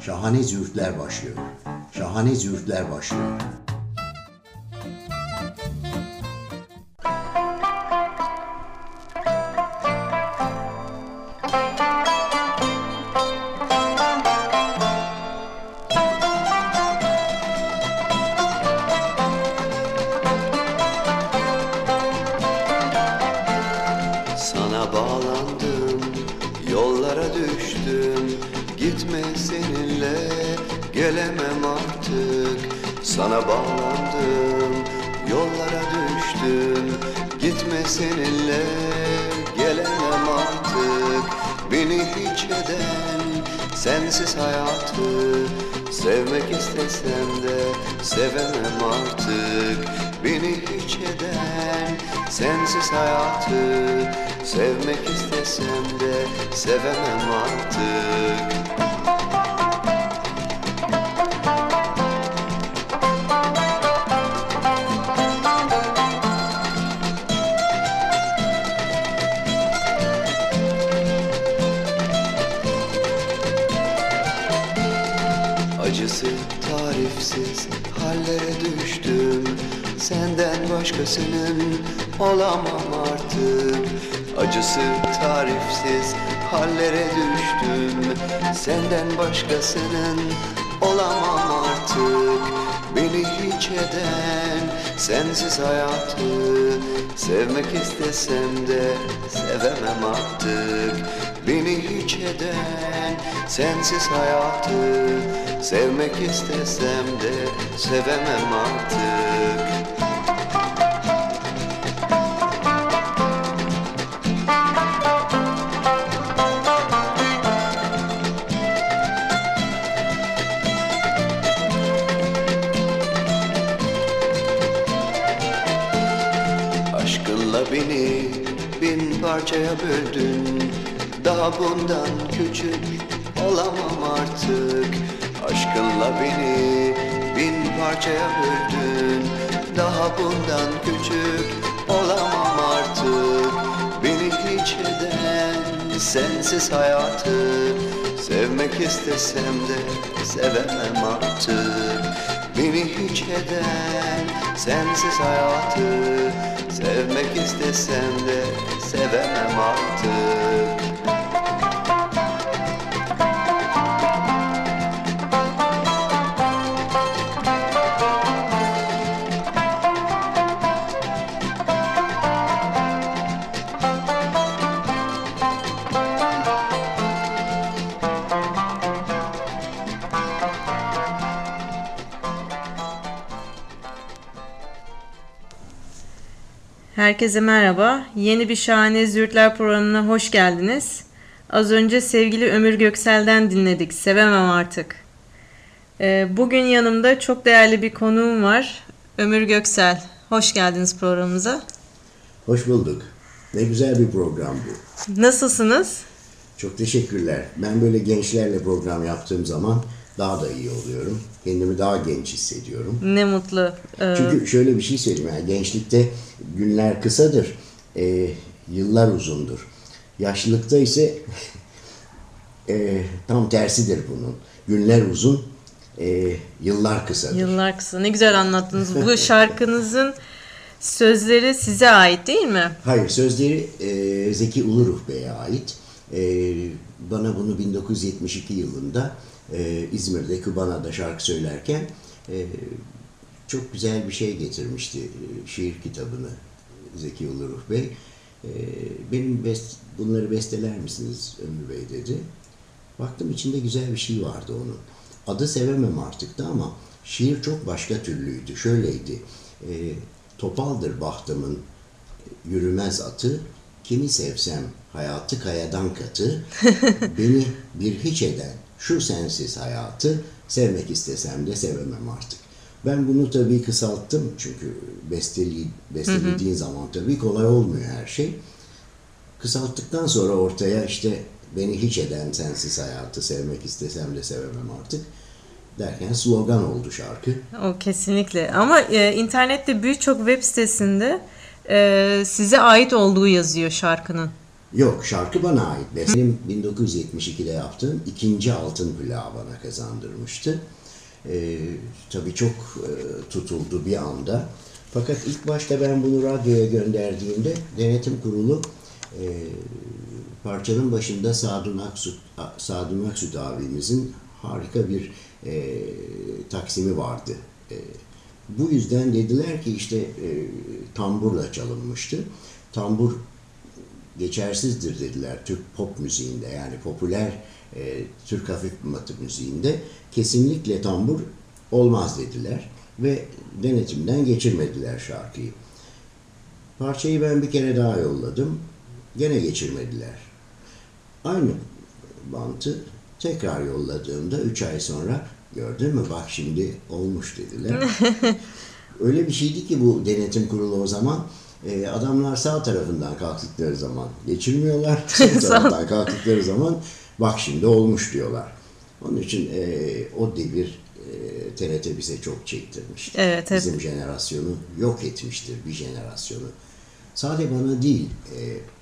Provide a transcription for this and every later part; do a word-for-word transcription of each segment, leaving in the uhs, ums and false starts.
Şahane Züğürtler başlıyor. Şahane Züğürtler başlıyor. Sana bağlandım, yollara düştüm. Gitme seninle, gelemem artık. Sana bağlandım, yollara düştüm. Gitme seninle, gelemem artık. Beni hiç eden sensiz hayatı, sevmek istesem de sevemem artık. Beni hiç eden sensiz hayatı, sevmek istesem de sevemem artık. Acısı tarifsiz hallere düştüm. Senden başkasının olamam artık. Acısı tarifsiz hallere düştüm. Senden başkasının olamam artık. Beni hiç eden sensiz hayatı, sevmek istesem de sevemem artık. Beni hiç eden sensiz hayatı, sevmek istesem de sevemem artık. Aşkınla beni bin parçaya böldün. Daha bundan küçük olamam artık. Aşkınla beni bin parçaya böldün. Daha bundan küçük olamam artık. Beni hiç eden sensiz hayatı, sevmek istesem de sevemem artık. Beni hiç eden sensiz hayatı, sevmek istesem de sevemem artık. Herkese merhaba. Yeni bir Şahane Züğürtler programına hoş geldiniz. Az önce sevgili Ömür Göksel'den dinledik. Sevemem artık. Bugün yanımda çok değerli bir konuğum var. Ömür Göksel. Hoş geldiniz programımıza. Hoş bulduk. Ne güzel bir program bu. Nasılsınız? Çok teşekkürler. Ben böyle gençlerle program yaptığım zaman daha da iyi oluyorum. Kendimi daha genç hissediyorum. Ne mutlu. Ee... Çünkü şöyle bir şey söyleyeyim. Yani gençlikte günler kısadır, e, yıllar uzundur. Yaşlılıkta ise e, tam tersidir bunun. Günler uzun, e, yıllar kısadır. Yıllar kısa. Ne güzel anlattınız. Bu şarkınızın sözleri size ait değil mi? Hayır, sözleri e, Zeki Uluruh Bey'e ait. E, bana bunu bin dokuz yüz yetmiş iki yılında e, İzmir'de Kübana'da şarkı söylerken e, çok güzel bir şey getirmişti, şiir kitabını Zeki Uluruh Bey. E, benim best, bunları besteler misiniz Ömür Bey dedi. Baktım içinde güzel bir şey vardı onun. Adı Sevemem Artık'tı ama şiir çok başka türlüydü. Şöyleydi, e, topaldır bahtımın yürümez atı, kimi sevsem hayatı kayadan katı, beni bir hiç eden şu sensiz hayatı, sevmek istesem de sevemem artık. Ben bunu tabii kısalttım çünkü besteli, bestelediğin hı hı. zaman tabii kolay olmuyor her şey. Kısalttıktan sonra ortaya işte beni hiç eden sensiz hayatı, sevmek istesem de sevemem artık derken slogan oldu şarkı. O kesinlikle ama e, internette birçok web sitesinde e, size ait olduğu yazıyor şarkının. Yok, şarkı bana ait. Benim bin dokuz yüz yetmiş ikide yaptığım ikinci altın plağı bana kazandırmıştı. Ee, tabii çok e, tutuldu bir anda. Fakat ilk başta ben bunu radyoya gönderdiğimde denetim kurulu e, parçanın başında Sadun Aksut, Sadun Aksut abimizin harika bir e, taksimi vardı. E, bu yüzden dediler ki işte e, tamburla çalınmıştı. Tambur geçersizdir dediler Türk pop müziğinde, yani popüler e, Türk hafif batı müziğinde kesinlikle tambur olmaz dediler ve denetimden geçirmediler şarkıyı. Parçayı ben bir kere daha yolladım, gene geçirmediler. Aynı bantı tekrar yolladığımda üç ay sonra gördün mü bak şimdi olmuş dediler. Öyle bir şeydi ki bu denetim kurulu o zaman. E, adamlar sağ tarafından kalktıkları zaman geçirmiyorlar, sol taraftan kalktıkları zaman bak şimdi olmuş diyorlar. Onun için e, o devir e, T R T bize çok çektirmiştir. Evet, evet. Bizim jenerasyonu yok etmiştir, bir jenerasyonu. Sadece bana değil, e,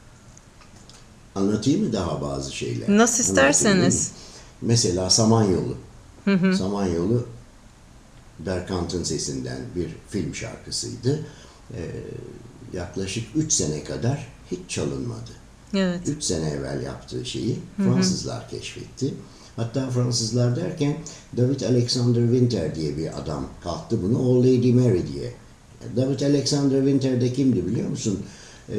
anlatayım mı daha bazı şeyler? Nasıl isterseniz. Mesela Samanyolu. Hı hı. Samanyolu Berkant'ın sesinden bir film şarkısıydı. E, yaklaşık üç sene kadar hiç çalınmadı. Evet. üç sene evvel yaptığı şeyi Fransızlar hı hı. keşfetti. Hatta Fransızlar derken David Alexander Winter diye bir adam kalktı bunu Old Lady Mary diye. David Alexander Winter de kimdi biliyor musun? Ee,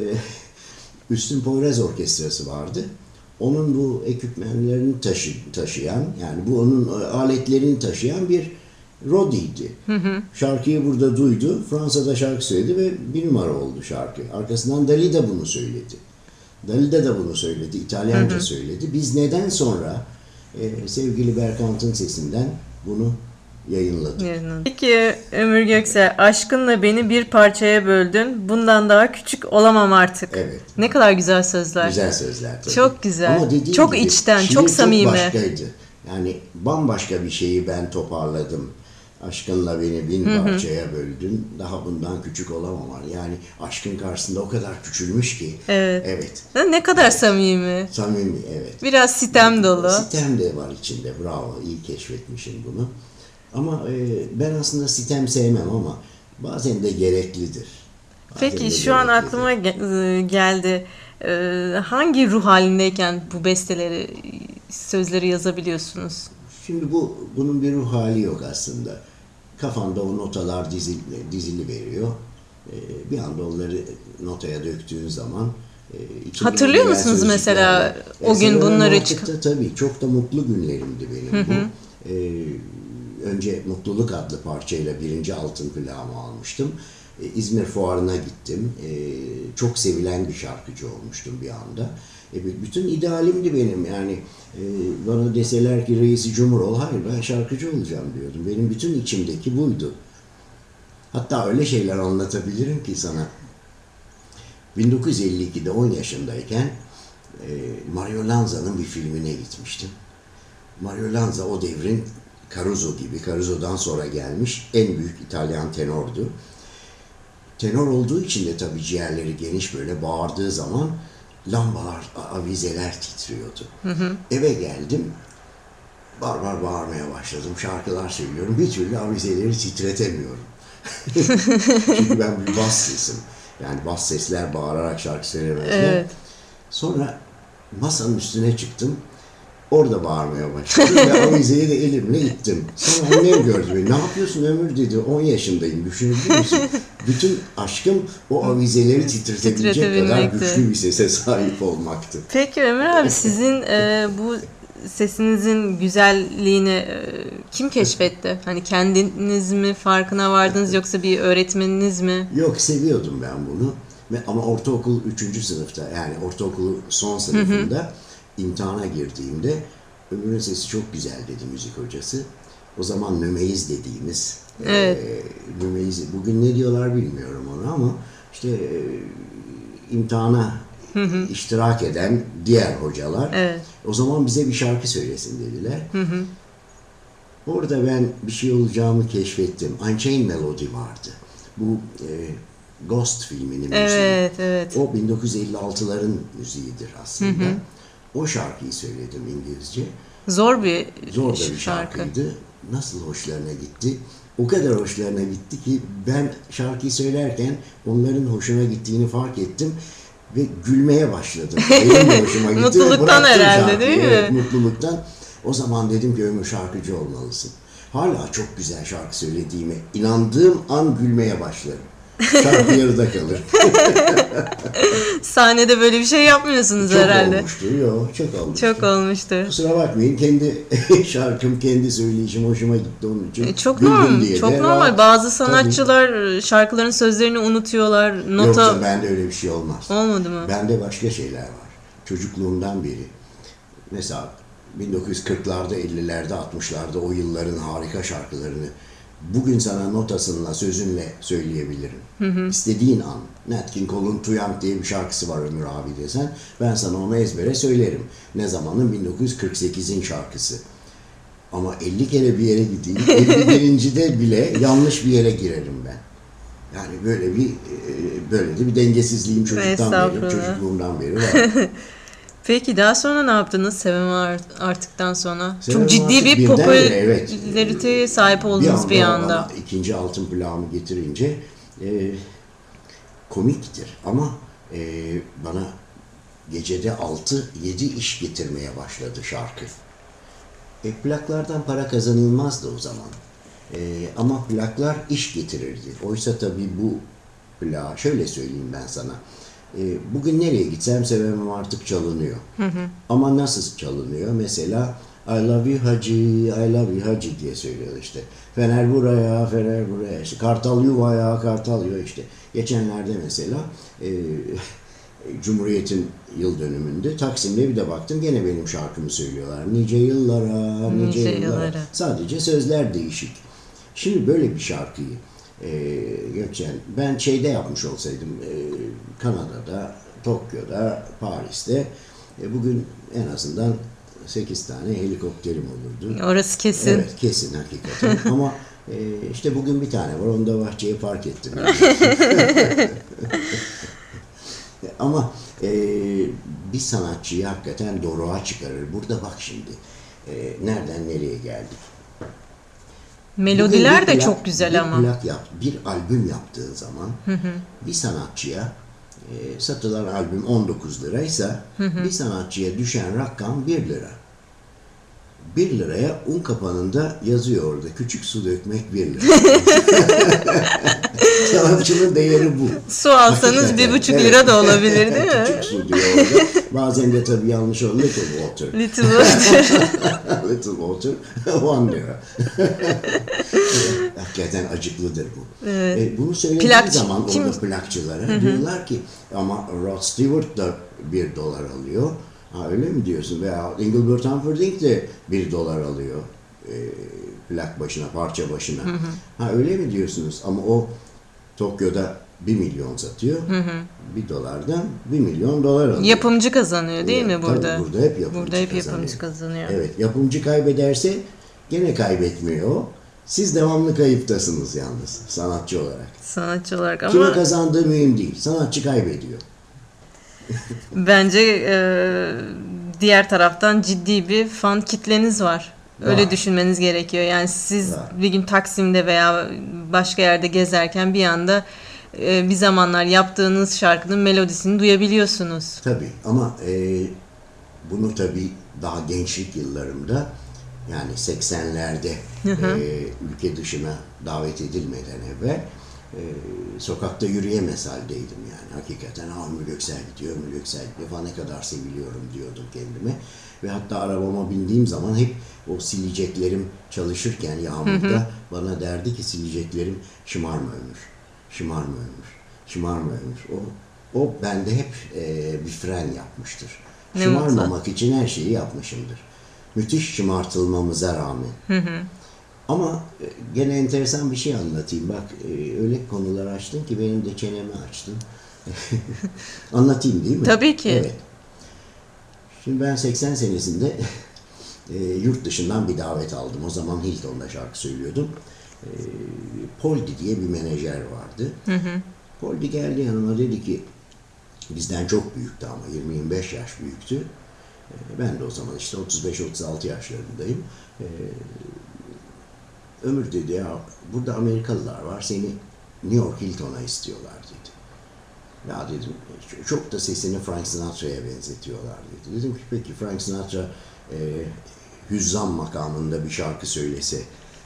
Üstün Poyraz Orkestrası vardı. Onun bu ekipmanlarını taşı, taşıyan, yani bu onun aletlerini taşıyan bir Roddy'ydi. Hı hı. Şarkıyı burada duydu. Fransa'da şarkı söyledi ve bir numara oldu şarkı. Arkasından Dali de bunu söyledi. Dali de de bunu söyledi. İtalyanca hı hı. söyledi. Biz neden sonra e, sevgili Berkant'ın sesinden bunu yayınladık. Yayınladım. Peki Ömür Göksel, aşkınla beni bir parçaya böldün. Bundan daha küçük olamam artık. Evet. Ne kadar güzel sözler. Güzel sözler tabii. Çok güzel. Ama çok gibi, içten, çok samimi. Çok başkaydı. Yani bambaşka bir şeyi ben toparladım. Aşkınla beni bin hı hı. parçaya böldün. Daha bundan küçük olamam. Yani aşkın karşısında o kadar küçülmüş ki. Evet. Evet. Ne kadar evet. samimi. Samimi, evet. Biraz sitem dolu. Sitem de var içinde. Bravo. İyi keşfetmişsin bunu. Ama e, ben aslında sitem sevmem ama bazen de gereklidir. Bazen Peki de şu an gereklidir. aklıma geldi. Ee, hangi ruh halindeyken bu besteleri, sözleri yazabiliyorsunuz? Şimdi bu bunun bir ruh hali yok aslında. Kafanda o notalar dizili, dizili veriyor. Ee, bir anda onları notaya döktüğün zaman e, hatırlıyor musunuz mesela o gün bunları çıkıp? Tabii çok da mutlu günlerimdi benim hı hı. bu. Ee, önce Mutluluk adlı parçayla birinci altın plağımı almıştım. Ee, İzmir Fuarı'na gittim. Ee, çok sevilen bir şarkıcı olmuştum bir anda. Ee, bütün idealimdi benim. Yani e, bana deseler ki Reis-i Cumhur ol, hayır ben şarkıcı olacağım diyordum. Benim bütün içimdeki buydu. Hatta öyle şeyler anlatabilirim ki sana. bin dokuz yüz elli ikide on yaşındayken e, Mario Lanza'nın bir filmine gitmiştim. Mario Lanza o devrin Caruso gibi, Caruso'dan sonra gelmiş en büyük İtalyan tenordu. Tenor olduğu için de tabii ciğerleri geniş, böyle bağırdığı zaman lambalar, avizeler titriyordu. Hı hı. Eve geldim, bar bar bağırmaya başladım, şarkılar söylüyorum, bir türlü avizeleri titretemiyorum. Çünkü ben bir bas sesim, yani bas sesler bağırarak şarkı söylemezler. Evet. Sonra masanın üstüne çıktım. Orada bağırmaya başladım ve avizeyi de elimle ittim. Sonra annem gördü beni. Ne yapıyorsun Ömür dedi. on yaşındayım. Düşünebilir misin? Bütün aşkım o avizeleri titretebilecek kadar güçlü bir sese sahip olmaktı. Peki Ömür abi, sizin e, bu sesinizin güzelliğini e, kim keşfetti? Hani kendiniz mi farkına vardınız yoksa bir öğretmeniniz mi? Yok, seviyordum ben bunu. Ama ortaokul üçüncü sınıfta, yani ortaokul son sınıfında hı hı. imtihana girdiğimde Ömür'ün sesi çok güzel dedi müzik hocası. O zaman nümeyiz dediğimiz, evet. e, nümeyiz, bugün ne diyorlar bilmiyorum onu ama işte e, imtihana hı hı. iştirak eden diğer hocalar evet. o zaman bize bir şarkı söylesin dediler. Hı hı. Orada ben bir şey olacağımı keşfettim. Unchained Melody vardı. Bu e, Ghost filminin müziği. Evet, evet. O bin dokuz yüz elli altıların müziğidir aslında. Hı hı. O şarkıyı söyledim İngilizce. Zor bir Zor da bir şarkı. şarkıydı. Nasıl hoşlarına gitti. O kadar hoşlarına gitti ki ben şarkıyı söylerken onların hoşuna gittiğini fark ettim ve gülmeye başladım. Benim de hoşuma gitti. Mutluluktan herhalde şarkıyı. değil mi? Evet, mutluluktan. O zaman dedim ki Ömür şarkıcı olmalısın. Hala çok güzel şarkı söylediğime inandığım an gülmeye başlarım. Şarkı yarıda kalır. Sahnede böyle bir şey yapmıyorsunuz çok herhalde. Çok olmuştur. Yok, çok olmuştur. Çok olmuştur. Kusura bakmayın. Kendi şarkım, kendi söyleyişim hoşuma gitti onun için. E, çok Güldüm normal. diye Çok de normal. rahat- Bazı sanatçılar Tabii. şarkıların sözlerini unutuyorlar. Nota Yoksa bende öyle bir şey olmaz. Olmadı mı? Bende başka şeyler var. Çocukluğumdan beri. Mesela bin dokuz yüz kırklarda, ellilerde, altmışlarda o yılların harika şarkılarını bugün sana notasınla, sözünle söyleyebilirim. Hı hı. İstediğin an. Nat King Cole'un "To Young" diye bir şarkısı var Ömür abi desen. Ben sana onu ezbere söylerim. Ne zamanın? bin dokuz yüz kırk sekizin şarkısı. Ama elli kere bir yere gideyim. elli birincide bile yanlış bir yere girerim ben. Yani böyle bir böyle de bir dengesizliğim çocuktan beri, çocukluğumdan beri var. Peki daha sonra ne yaptınız Sevemem Artık'tan sonra? Sevemem Çok ciddi Artık bir evet. popülariteye sahip oldunuz bir anda. Bir anda ikinci altın plağımı getirince e, komiktir ama e, bana gecede altı yedi iş getirmeye başladı şarkı. E, plaklardan para kazanılmazdı o zaman. E, ama plaklar iş getirirdi. Oysa tabii bu plağı şöyle söyleyeyim ben sana. Bugün nereye gitsem Sevemem Artık çalınıyor. Hı hı. Ama nasıl çalınıyor? Mesela I love you hacı, I love you hacı diye söylüyor işte. Fener buraya, Fener buraya. İşte Kartal yuvaya, Kartal yuva işte. Geçenlerde mesela e, Cumhuriyet'in yıl dönümünde Taksim'de bir de baktım gene benim şarkımı söylüyorlar. Nice yıllara, nice, nice yıllara. yıllara. Sadece sözler değişik. Şimdi böyle bir şarkıyı Ee, Gökçen, ben şeyde yapmış olsaydım, e, Kanada'da, Tokyo'da, Paris'te, e, bugün en azından sekiz tane helikopterim olurdu. Orası kesin. Evet, kesin hakikaten. Ama e, işte bugün bir tane var, onu da bahçeye park ettim. Ama e, bir sanatçıyı hakikaten doruğa çıkarır. Burada bak şimdi, e, nereden nereye geldik. Melodiler de plak, çok güzel bir ama. Plak yap, bir albüm yaptığın zaman hı hı. bir sanatçıya e, satılan albüm on dokuz liraysa hı hı. bir sanatçıya düşen rakam bir lira. bir liraya un kapanında yazıyor orada. Küçük su dökmek bir lira. Sanatçının değeri bu. Su alsanız hakikaten. bir buçuk lira evet. da olabilir değil mi? Küçük su diyor orada. Bazen de tabii yanlış oluyor. Little water. Little water. Little water. One lira. Hakikaten acıklıdır bu. Evet. E, bunu söylediği Plak, zaman kim? Orada plakçılara Hı-hı. diyorlar ki ama Rod Stewart da bir dolar alıyor. Ha öyle mi diyorsun? Veya Engelbert Humperdinck de bir dolar alıyor. E, plak başına, parça başına. Hı hı. Ha öyle mi diyorsunuz? Ama o Tokyo'da bir milyon satıyor. Hı hı. Bir dolardan bir milyon dolar alıyor. Yapımcı kazanıyor değil ya, mi burada? Tabii burada hep yapımcı Burada hep kazanıyor. yapımcı kazanıyor. Evet, yapımcı kaybederse gene kaybetmiyor. Siz devamlı kayıptasınız yalnız sanatçı olarak. Sanatçı olarak ama... Kime kazandığı mühim değil. Sanatçı kaybediyor. Bence e, diğer taraftan ciddi bir fan kitleniz var. Öyle var. Düşünmeniz gerekiyor. Yani siz var. Bir gün Taksim'de veya başka yerde gezerken bir anda e, bir zamanlar yaptığınız şarkının melodisini duyabiliyorsunuz. Tabii ama e, bunu tabii daha gençlik yıllarımda yani seksenlerde e, ülke dışına davet edilmeden evvel e, sokakta yürüyemez haldeydim yani. Hakikaten ha Ömür Göksel gidiyor, Ömür Göksel gidiyor falan, ne kadar seviliyorum diyordum kendime. Ve hatta arabama bindiğim zaman hep o sileceklerim çalışırken yağmurda hı hı. bana derdi ki sileceklerim şımarma Ömür, şımarma Ömür, şımarma Ömür. O, o bende hep e, bir fren yapmıştır. Ne şımarmamak mutlu. için her şeyi yapmışımdır. Müthiş şımartılmamıza rağmen. Hı hı. Ama gene enteresan bir şey anlatayım. Bak öyle konular açtın ki benim de çenemi açtın. Anlatayım değil mi? Tabii ki. Evet. Şimdi ben seksen senesinde e, yurt dışından bir davet aldım. O zaman Hilton'da şarkı söylüyordum. E, Poldi diye bir menajer vardı. Hı hı. Poldi geldi yanıma, dedi ki, bizden çok büyüktü ama yirmi yirmi beş yaş büyüktü. Ben de o zaman işte otuz beş otuz altı yaşlarındayım. Ömür dedi, ya burada Amerikalılar var, seni New York Hilton'a istiyorlar dedi. Ya dedim, çok da sesini Frank Sinatra'ya benzetiyorlar dedi. Dedim ki peki Frank Sinatra e, hüzzam makamında bir şarkı söylese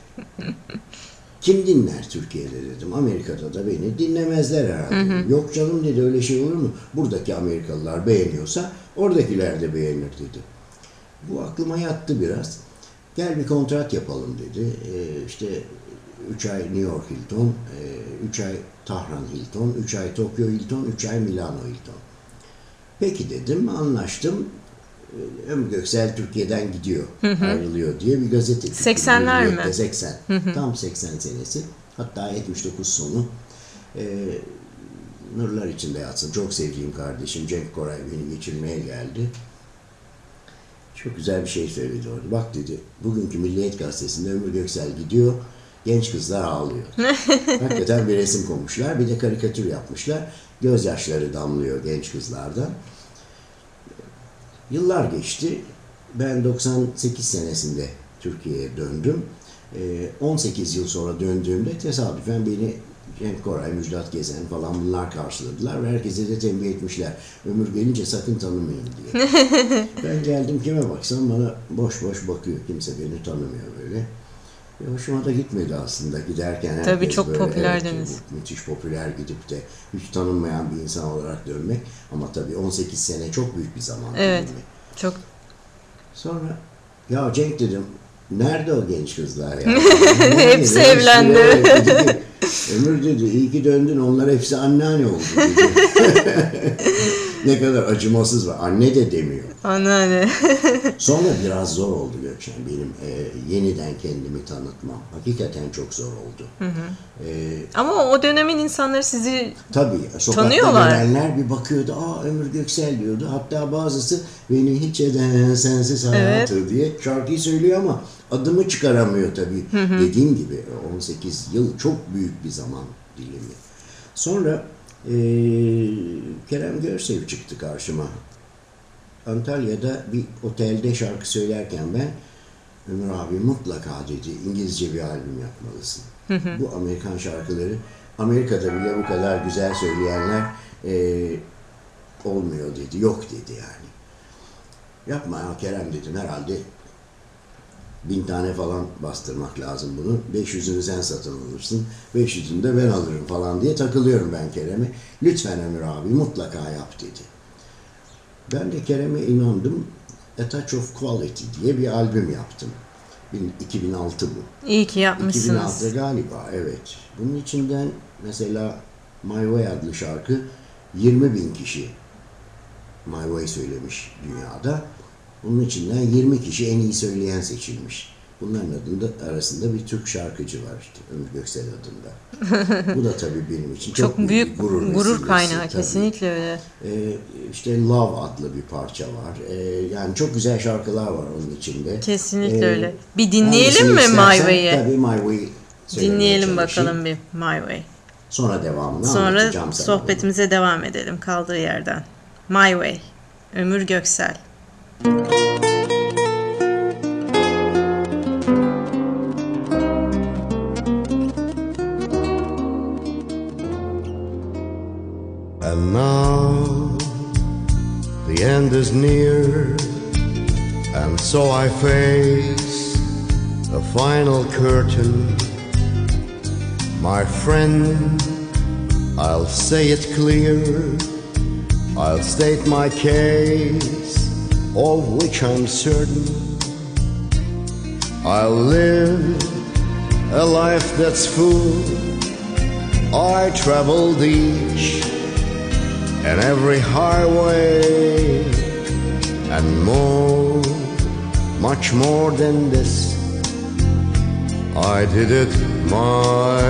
kim dinler Türkiye'de dedim. Amerika'da da beni dinlemezler herhalde. Hı hı. Yok canım dedi, öyle şey olur mu? Buradaki Amerikalılar beğeniyorsa oradakiler de beğenir dedi. Bu aklıma yattı biraz. Gel bir kontrat yapalım dedi. Ee, işte üç ay New York Hilton, üç ay Tahran Hilton, üç ay Tokyo Hilton, üç ay Milano Hilton. Peki dedim, anlaştım. Ömür Göksel Türkiye'den gidiyor, hı hı. ayrılıyor diye bir gazete çıktı. seksenler mi? seksen. Hı hı. Tam seksen senesi. Hatta yetmiş dokuz sonu. Ee, nurlar içinde yatsın. Çok sevdiğim kardeşim Cenk Koray beni geçirmeye geldi. Çok güzel bir şey söyledi orada. Bak dedi, bugünkü Milliyet Gazetesi'nde Ömür Göksel gidiyor, genç kızlar ağlıyor. Hakikaten bir resim koymuşlar, bir de karikatür yapmışlar. Gözyaşları damlıyor genç kızlardan. Yıllar geçti. Ben doksan sekiz senesinde Türkiye'ye döndüm. on sekiz yıl sonra döndüğümde tesadüfen beni Cenk Koray, Müjdat Gezen falan bunlar karşıladılar ve herkese de tembih etmişler. Ömür gelince sakın tanımayın diye. Ben geldim, kime baksam bana boş boş bakıyor. Kimse beni tanımıyor böyle. E hoşuma da gitmedi aslında giderken. Herkes tabii çok böyle, popülerdiniz. Evet, müthiş popüler gidip de hiç tanınmayan bir insan olarak dönmek. Ama tabii on sekiz sene çok büyük bir zaman. Evet. Mi? Çok. Sonra ya Cenk dedim, nerede o genç kızlar ya? Hepsi evlendi. Dedi, Ömür dedi, iyi ki döndün, onlar hepsi anneanne oldu dedi. Ne kadar acımasız var. Anne de demiyor. Anneanne. Sonra biraz zor oldu Gökşen benim e, yeniden kendimi tanıtmam. Hakikaten çok zor oldu. Hı hı. E, Ama o dönemin insanları sizi tabii, sokakta tanıyorlar. gelenler bir bakıyordu, aa Ömür Göksel diyordu. Hatta bazısı beni hiç eden sensiz hayatı evet. diye şarkıyı söylüyor ama adımı çıkaramıyor tabii. Hı hı. Dediğim gibi on sekiz yıl çok büyük bir zaman dilimi. Sonra e, Kerem Görsev çıktı karşıma. Antalya'da bir otelde şarkı söylerken ben, Ömür abi mutlaka dedi, İngilizce bir albüm yapmalısın. Hı hı. Bu Amerikan şarkıları, Amerika'da bile bu kadar güzel söyleyenler e, olmuyor dedi, yok dedi yani. Yapma ya Kerem dedim, herhalde bin tane falan bastırmak lazım bunu. beş yüzünü sen satın alırsın, beş yüzünü de ben alırım falan diye takılıyorum ben Kerem'e. Lütfen Ömür abi mutlaka yap dedi. Ben de Kerem'e inandım. A Touch of Quality diye bir albüm yaptım. iki bin altı bu. İyi ki yapmışsınız. iki bin altı galiba, evet. Bunun içinden mesela My Way adlı şarkı yirmi bin kişi My Way söylemiş dünyada. Bunun içinden yirmi kişi en iyi söyleyen seçilmiş. Bunların adında arasında bir Türk şarkıcı var işte, Ömür Göksel adında. Bu da tabii benim için çok, çok büyük, büyük gurur, gurur kaynağı, tabii. Kesinlikle öyle. Ee, işte Love adlı bir parça var. Ee, yani çok güzel şarkılar var onun içinde. Kesinlikle ee, öyle. Bir dinleyelim mi My Way'i? Tabii My Way'i dinleyelim bakalım bir My Way. Sonra devamını Sonra anlatacağım sana. Sonra sohbetimize bunu. devam edelim kaldığı yerden. My Way, Ömür Göksel. And now the end is near, and so I face the final curtain. My friend, I'll say it clear, I'll state my case, of which I'm certain. I'll live a life that's full. I traveled each and every highway, and more, much more than this, I did it my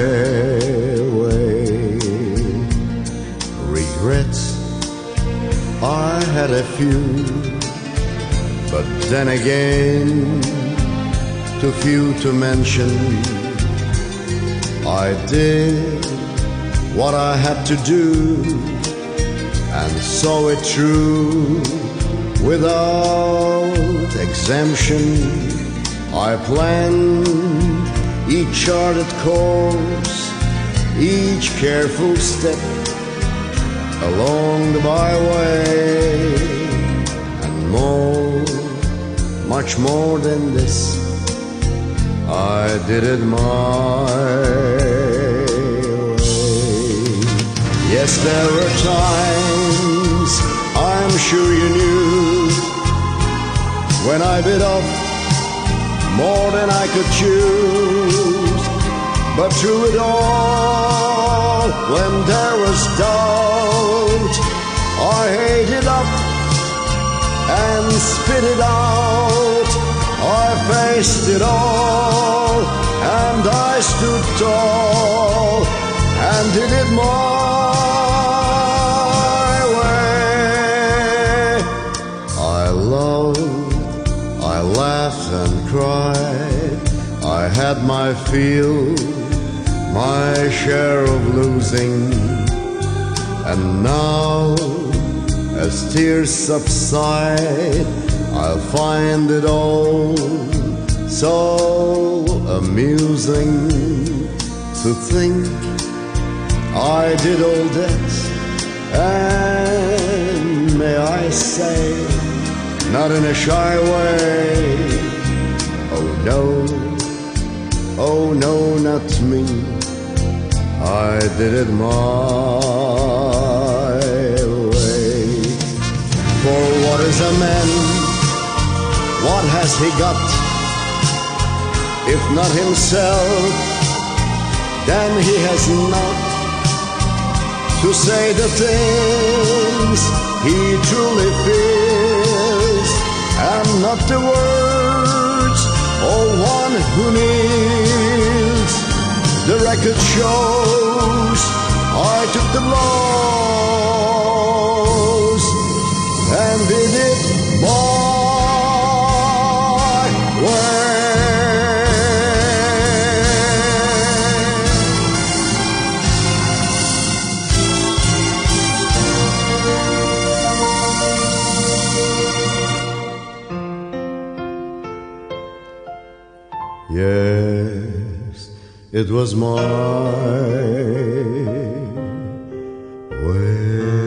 way. Regrets, I had a few, but then again, too few to mention. I did what I had to do, and saw it through without exemption. I planned each charted course, each careful step along the byway, and more, much more than this, I did it my way. Yes, there were times, I'm sure you knew, when I bit off more than I could choose. But through it all, when there was doubt, I ate it up and spit it out. I faced it all, and I stood tall and did it my way. I loved, I laughed and cried, I had my fill, my share of losing, and now, as tears subside, I'll find it all so amusing to think I did all that, and may I say, not in a shy way, oh no, oh no, not me, I did it my way. For what is a man? What has he got? If not himself, then he has not to say the things he truly feels, and not the words of one who kneels. The record shows I took the blows and did it my way. Yes, it was my way.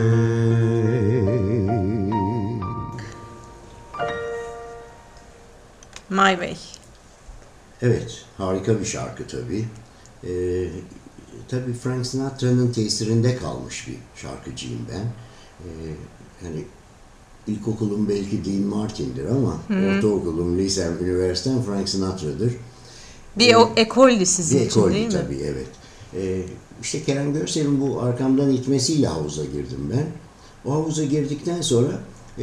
My Way. Evet, harika bir şarkı tabii. Ee, tabii Frank Sinatra'nın tesirinde kalmış bir şarkıcıyım ben. Ee, hani ilkokulum belki Dean Martin'dir ama hmm. ortaokulum, lisem, üniversitem Frank Sinatra'dır. Bir o ekoldü sizin bir için ekoldü, değil mi? Tabii, evet. Ee, işte Kerem Görsel'in bu arkamdan itmesiyle havuza girdim ben. O havuza girdikten sonra e,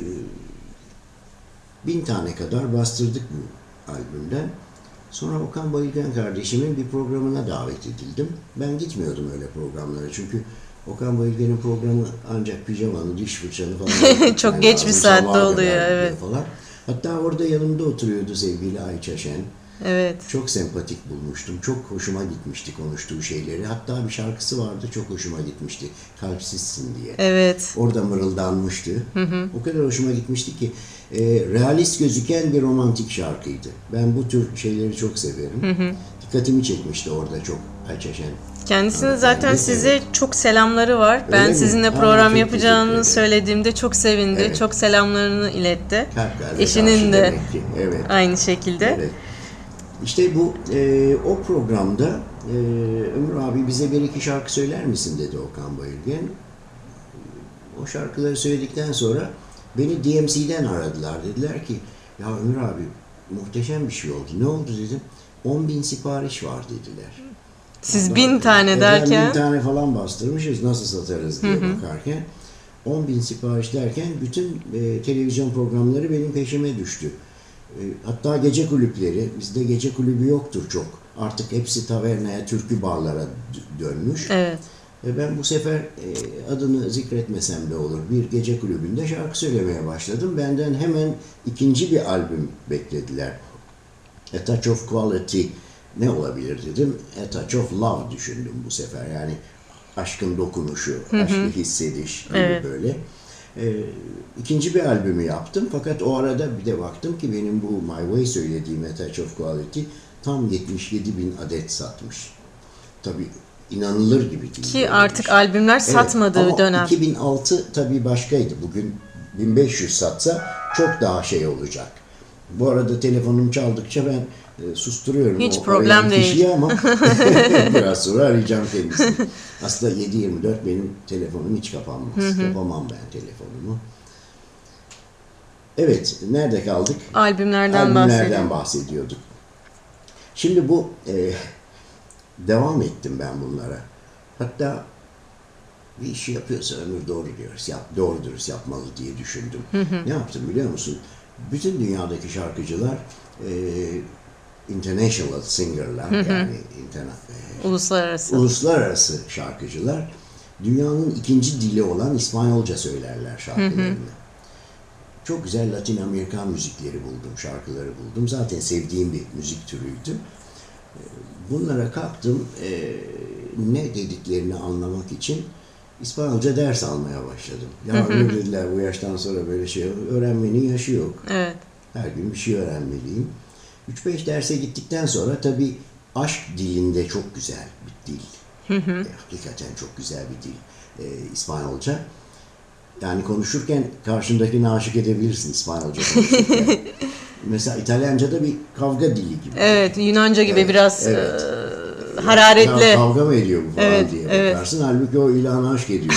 bin tane kadar bastırdık bu albümden. Sonra Okan Bayülgen kardeşimin bir programına davet edildim. Ben gitmiyordum öyle programlara çünkü Okan Bayülgen'in programı ancak pijamanı, diş fırçanı falan. Çok yani geç bir saatte oluyor, evet. Falan. Hatta orada yanımda oturuyordu sevgili Ayça Şen. Evet. Çok sempatik bulmuştum. Çok hoşuma gitmişti konuştuğu şeyleri. Hatta bir şarkısı vardı, çok hoşuma gitmişti. Kalpsizsin diye. Evet. Orada mırıldanmıştı. Hı hı. O kadar hoşuma gitmişti ki e, realist gözüken bir romantik şarkıydı. Ben bu tür şeyleri çok severim. Hı hı. Dikkatimi çekmişti orada çok Ayça Şen. Kendisinin zaten size evet. çok selamları var. Öyle ben mi? sizinle program Aa, yapacağını söylediğimde çok sevindi. Evet. Çok selamlarını iletti. Kalplerle Eşinin de evet. aynı şekilde. Evet. İşte bu e, o programda e, Ömür abi bize bir iki şarkı söyler misin dedi Okan Bayülgen. O şarkıları söyledikten sonra beni D M C'den aradılar. Dediler ki ya Ömür abi muhteşem bir şey oldu. Ne oldu dedim. on bin sipariş var dediler. Siz Ondan, bin tane e, derken? bin tane falan bastırmışız nasıl satarız diye hı hı. bakarken. on bin sipariş derken bütün e, televizyon programları benim peşime düştü. Hatta gece kulüpleri, bizde gece kulübü yoktur çok. Artık hepsi tavernaya, türkü barlara dönmüş. Evet. Ve ben bu sefer adını zikretmesem de olur. Bir gece kulübünde şarkı söylemeye başladım. Benden hemen ikinci bir albüm beklediler. A Touch of Quality ne olabilir dedim. A Touch of Love düşündüm bu sefer. Yani aşkın dokunuşu, aşkı hissediş gibi Evet. böyle. Ee, ikinci bir albümü yaptım fakat o arada bir de baktım ki benim bu My Way söylediğim A Touch of Quality tam yetmiş yedi bin adet satmış. Tabii inanılır gibi değil. Ki artık albümler satmadığı ama dönem. iki bin altı tabii başkaydı. Bugün bin beş yüz satsa çok daha şey olacak. Bu arada telefonum çaldıkça ben e, susturuyorum. Hiç o problem arayan değil. kişiyi ama biraz sonra arayacağım kendisini. Aslında yedi yirmi dört benim telefonum hiç kapanmaz. Kapamam ben telefonumu. Evet, nerede kaldık? Albümlerden Albümlerden bahsedelim. bahsediyorduk. Şimdi bu e, devam ettim ben bunlara. Hatta bir işi yapıyorsa ömür doğru diyoruz. Yap, doğru dürüst yapmalı diye düşündüm. Ne yaptım biliyor musun? Bütün dünyadaki şarkıcılar e, international singer'lar yani internet, e, Uluslararası. uluslararası şarkıcılar dünyanın ikinci dili olan İspanyolca söylerler şarkılarını. Çok güzel Latin Amerikan müzikleri buldum, şarkıları buldum. Zaten sevdiğim bir müzik türüydü. Bunlara kalktım, e, ne dediklerini anlamak için İspanyolca ders almaya başladım. Ya öyle dediler, bu yaştan sonra böyle şey öğrenmenin yaşı yok. Evet. Her gün bir şey öğrenmeliyim. üç beş derse gittikten sonra tabii aşk dilinde çok güzel bir dil. E, hakikaten çok güzel bir dil. E, İspanyolca. Yani konuşurken karşındakine aşık edebilirsin İspanyolca konuşurken. Mesela İtalyanca'da bir kavga dili gibi. Evet, Yunanca gibi Evet, biraz evet. e, hararetli. Ya, kavga mı ediyor bu falan Evet, diye evet. bakarsın. Halbuki o ilanı aşk ediyor.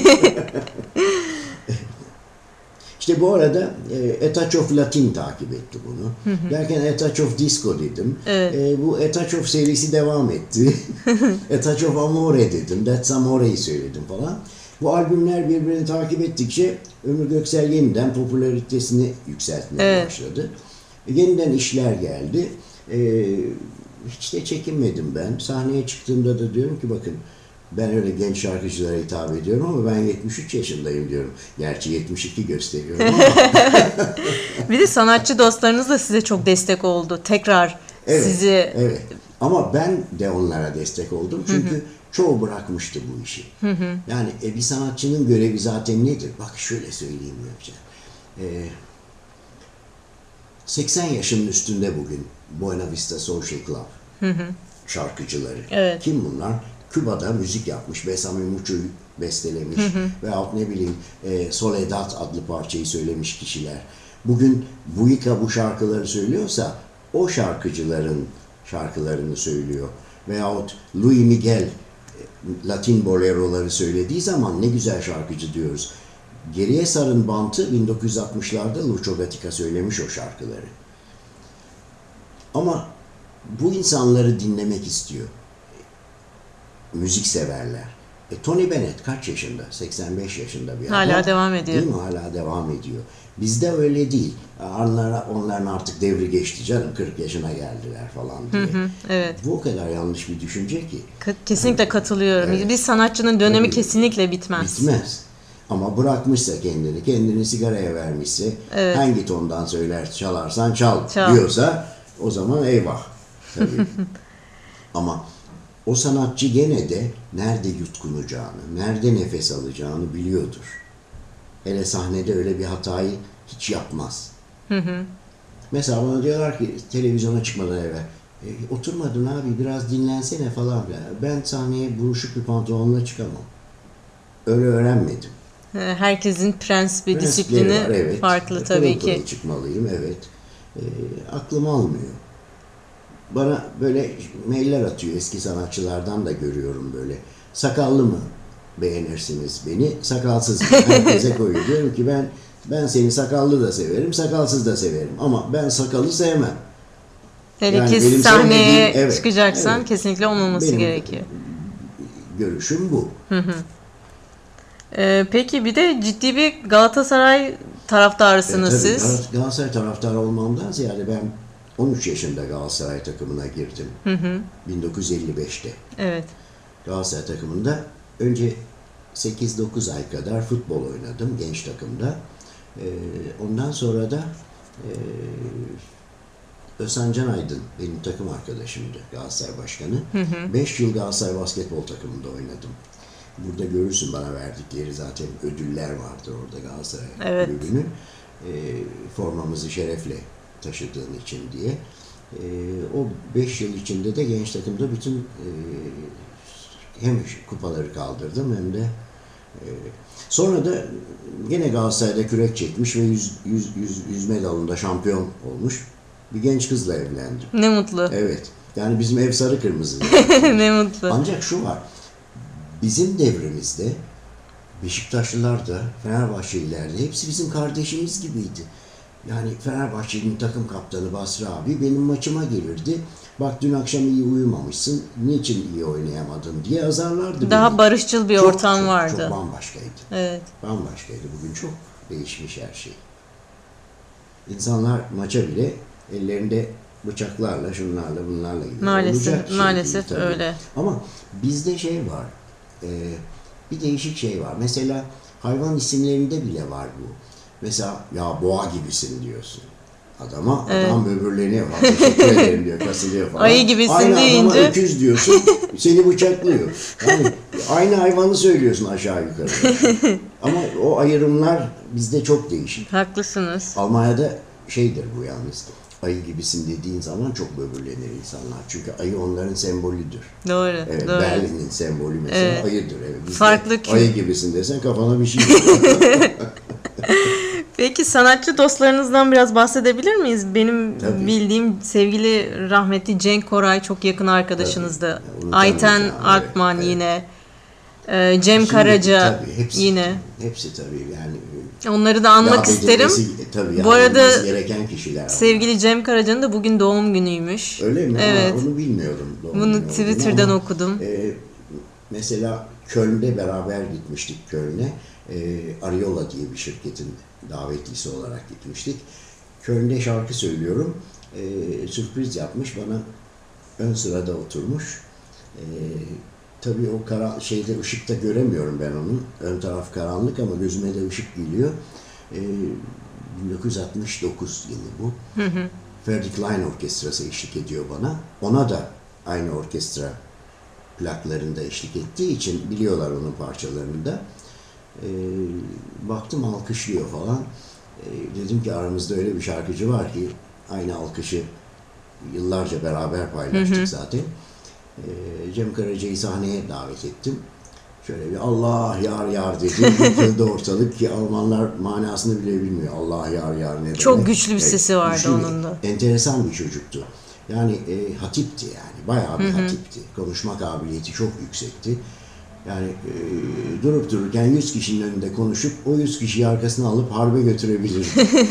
İşte bu arada e, A Touch of Latin takip etti bunu. Derken A Touch of Disco dedim. Evet. E, bu A Touch of serisi devam etti. A Touch of Amore dedim. That's Amore'yi söyledim falan. Bu albümler birbirini takip ettikçe Ömür Göksel yeniden popülaritesini yükseltmeye Evet. başladı. E, yeniden işler geldi. E, hiç de çekinmedim ben. Sahneye çıktığımda da diyorum ki bakın ben öyle genç şarkıcılara hitap ediyorum ama ben yetmiş üç yaşındayım diyorum. Gerçi yetmiş iki gösteriyorum ama. Bir de sanatçı dostlarınız da size çok destek oldu. Tekrar Evet, sizi evet. Ama ben de onlara destek oldum. Çünkü çoğu bırakmıştı bu işi. Yani e, bir sanatçının görevi zaten nedir? Bak şöyle söyleyeyim yapacağım. E, seksen yaşının üstünde bugün Buena Vista Social Club şarkıcıları. Evet. Kim bunlar? Küba'da müzik yapmış, Besame Mucho'yu bestelemiş veyahut ne bileyim e, Soledad adlı parçayı söylemiş kişiler. Bugün Buika bu şarkıları söylüyorsa o şarkıcıların şarkılarını söylüyor. Veyahut Luis Miguel e, Latin boleroları söylediği zaman ne güzel şarkıcı diyoruz. Geriye sarın bantı bin dokuz yüz altmışlarda Lucho Gatica söylemiş o şarkıları. Ama bu insanları dinlemek istiyor. Müzik severler. E, Tony Bennett kaç yaşında? seksen beş yaşında bir adam. Hala devam ediyor. Değil mi? Hala devam ediyor. Bizde öyle değil. Onlara, onların artık devri geçti canım. kırk yaşına geldiler falan diye. Hı hı, evet. Bu o kadar yanlış bir düşünce ki. Ka- kesinlikle katılıyorum. Evet. Bir sanatçının dönemi Tabii. kesinlikle bitmez. Bitmez. Ama bırakmışsa kendini, kendini sigaraya vermişse, Evet. hangi tondan söyler, çalarsan çal, Çal. diyorsa o zaman eyvah. Tabii. Ama o sanatçı gene de nerede yutkunacağını, nerede nefes alacağını biliyordur. Hele sahnede öyle bir hatayı hiç yapmaz. Hı hı. Mesela bana diyorlar ki televizyona çıkmadan evvel, e, oturmadın abi biraz dinlensene falan. Ben sahneye buruşuk bir pantolonla çıkamam. Öyle öğrenmedim. Herkesin prensibi, Prensipleri disiplini var, evet. farklı E, tabii pırıl ki. pırıl çıkmalıyım, evet. E, aklım almıyor. Bana böyle mailler atıyor eski sanatçılardan da görüyorum böyle. Sakallı mı beğenirsiniz beni, sakalsız mı? Herkese koyuyor. Diyorum ki ben ben seni sakallı da severim, sakalsız da severim. Ama ben sakalı sevmem. Hele Yani ki benim sahneye sevmediğim- evet, çıkacaksan evet. kesinlikle olmaması Benim gerekiyor. görüşüm bu. Ee, peki bir de ciddi bir Galatasaray taraftarısınız E, tabii, siz. Gal- Galatasaray taraftarı olmamdan ziyade ben on üç yaşında Galatasaray takımına girdim. bin dokuz yüz elli beşte. Evet. Galatasaray takımında önce sekiz dokuz ay kadar futbol oynadım genç takımda. Ee, ondan sonra da e, Özhan Can Aydın benim takım arkadaşımdı, Galatasaray Başkanı. beş yıl Galatasaray basketbol takımında oynadım. Burada görürsün bana verdikleri zaten ödüller vardır orada Galatasaray Evet. kulübünün. E, formamızı şerefle taşıdığın için diye. E, o beş yıl içinde de genç takımda bütün e, hem kupaları kaldırdım hem de e, sonra da gene Galatasaray'da kürek çekmiş ve yüz, yüz, yüz, yüzme dalında şampiyon olmuş bir genç kızla evlendim. Ne mutlu. Evet. Yani bizim ev sarı kırmızı. Ne mutlu. Ancak şu var. Bizim devrimizde Beşiktaşlılar da Fenerbahçeliler de hepsi bizim kardeşimiz gibiydi. Yani Fenerbahçe'nin takım kaptanı Basri abi benim maçıma gelirdi. Bak dün akşam iyi uyumamışsın, niçin iyi oynayamadın diye azarlardı Daha beni. barışçıl bir Çok, ortam çok, vardı. Çok bambaşkaydı. Evet. Bambaşkaydı. Bugün çok değişmiş her şey. İnsanlar maça bile ellerinde bıçaklarla, şunlarla, bunlarla gidiyor. Maalesef, Olacak şey maalesef değil tabii. öyle. Ama bizde şey var, e, bir değişik şey var. Mesela hayvan isimlerinde bile var bu. Mesela ya boğa gibisin diyorsun. Adama, Evet. adam böbürleniyor falan, teşekkür ederim diyor, kasılıyor falan. Ayı gibisin aynı deyince- adama öküz diyorsun, seni bıçaklıyor. Yani aynı hayvanı söylüyorsun aşağı yukarı. Ama o ayrımlar bizde çok değişik. Haklısınız. Almanya'da şeydir bu yalnız. Ayı gibisin dediğin zaman çok böbürlenir insanlar. Çünkü ayı onların sembolüdür. Doğru. Evet, doğru. Berlin'in sembolü mesela Evet. ayıdır. Evet, bizde Farklı kü- ayı gibisin desen kafana bir şey. Peki sanatçı dostlarınızdan biraz bahsedebilir miyiz? Benim Tabii. bildiğim sevgili rahmetli Cenk Koray çok yakın arkadaşınızdı. Tabii. Onu Ayten tanıyacağım, Alpman evet, yine. Ee, Cem Şimdi Karaca tabii, hepsi, yine. Hepsi tabii yani. Onları da anmak yad isterim. edilmesi, Tabii Bu arada yad edilmesi gereken kişiler. onlar. Sevgili Cem Karaca'nın da bugün doğum günüymüş. Öyle mi? Evet. Aa, onu bilmiyordum. Doğru Bunu bilmiyordum Twitter'dan ama, okudum. e, mesela Köln'de beraber gitmiştik Köln'e. E, Ariola diye bir şirketin davetlisi olarak gitmiştik. Köln'de şarkı söylüyorum. E, sürpriz yapmış bana. Ön sırada oturmuş. E, tabii o kara, şeyde ışıkta göremiyorum ben onu. Ön taraf karanlık ama gözüme de ışık geliyor. E, bin dokuz yüz altmış dokuz yılı bu. Hı hı. Ferdi Klein Orkestrası eşlik ediyor bana. Ona da aynı orkestra plaklarında eşlik ettiği için biliyorlar onun parçalarını da. E, baktım alkışlıyor falan. E, dedim ki aramızda öyle bir şarkıcı var ki aynı alkışı yıllarca beraber paylaştık Hı hı. zaten. E, Cem Karaca'yı sahneye davet ettim. Şöyle bir Allah yar yar dedi. Yıkıldı ortalık ki Almanlar manasını bile bilmiyor. Allah yar yar ne demek. Çok güçlü bir Evet, sesi vardı güçlü, onun da. Enteresan bir çocuktu. Yani e, hatipti yani. Bayağı bir hatipti. Konuşma kabiliyeti çok yüksekti. Yani e, durup dururken yüz kişinin önünde konuşup o yüz kişiyi arkasına alıp harbe götürebilirdi.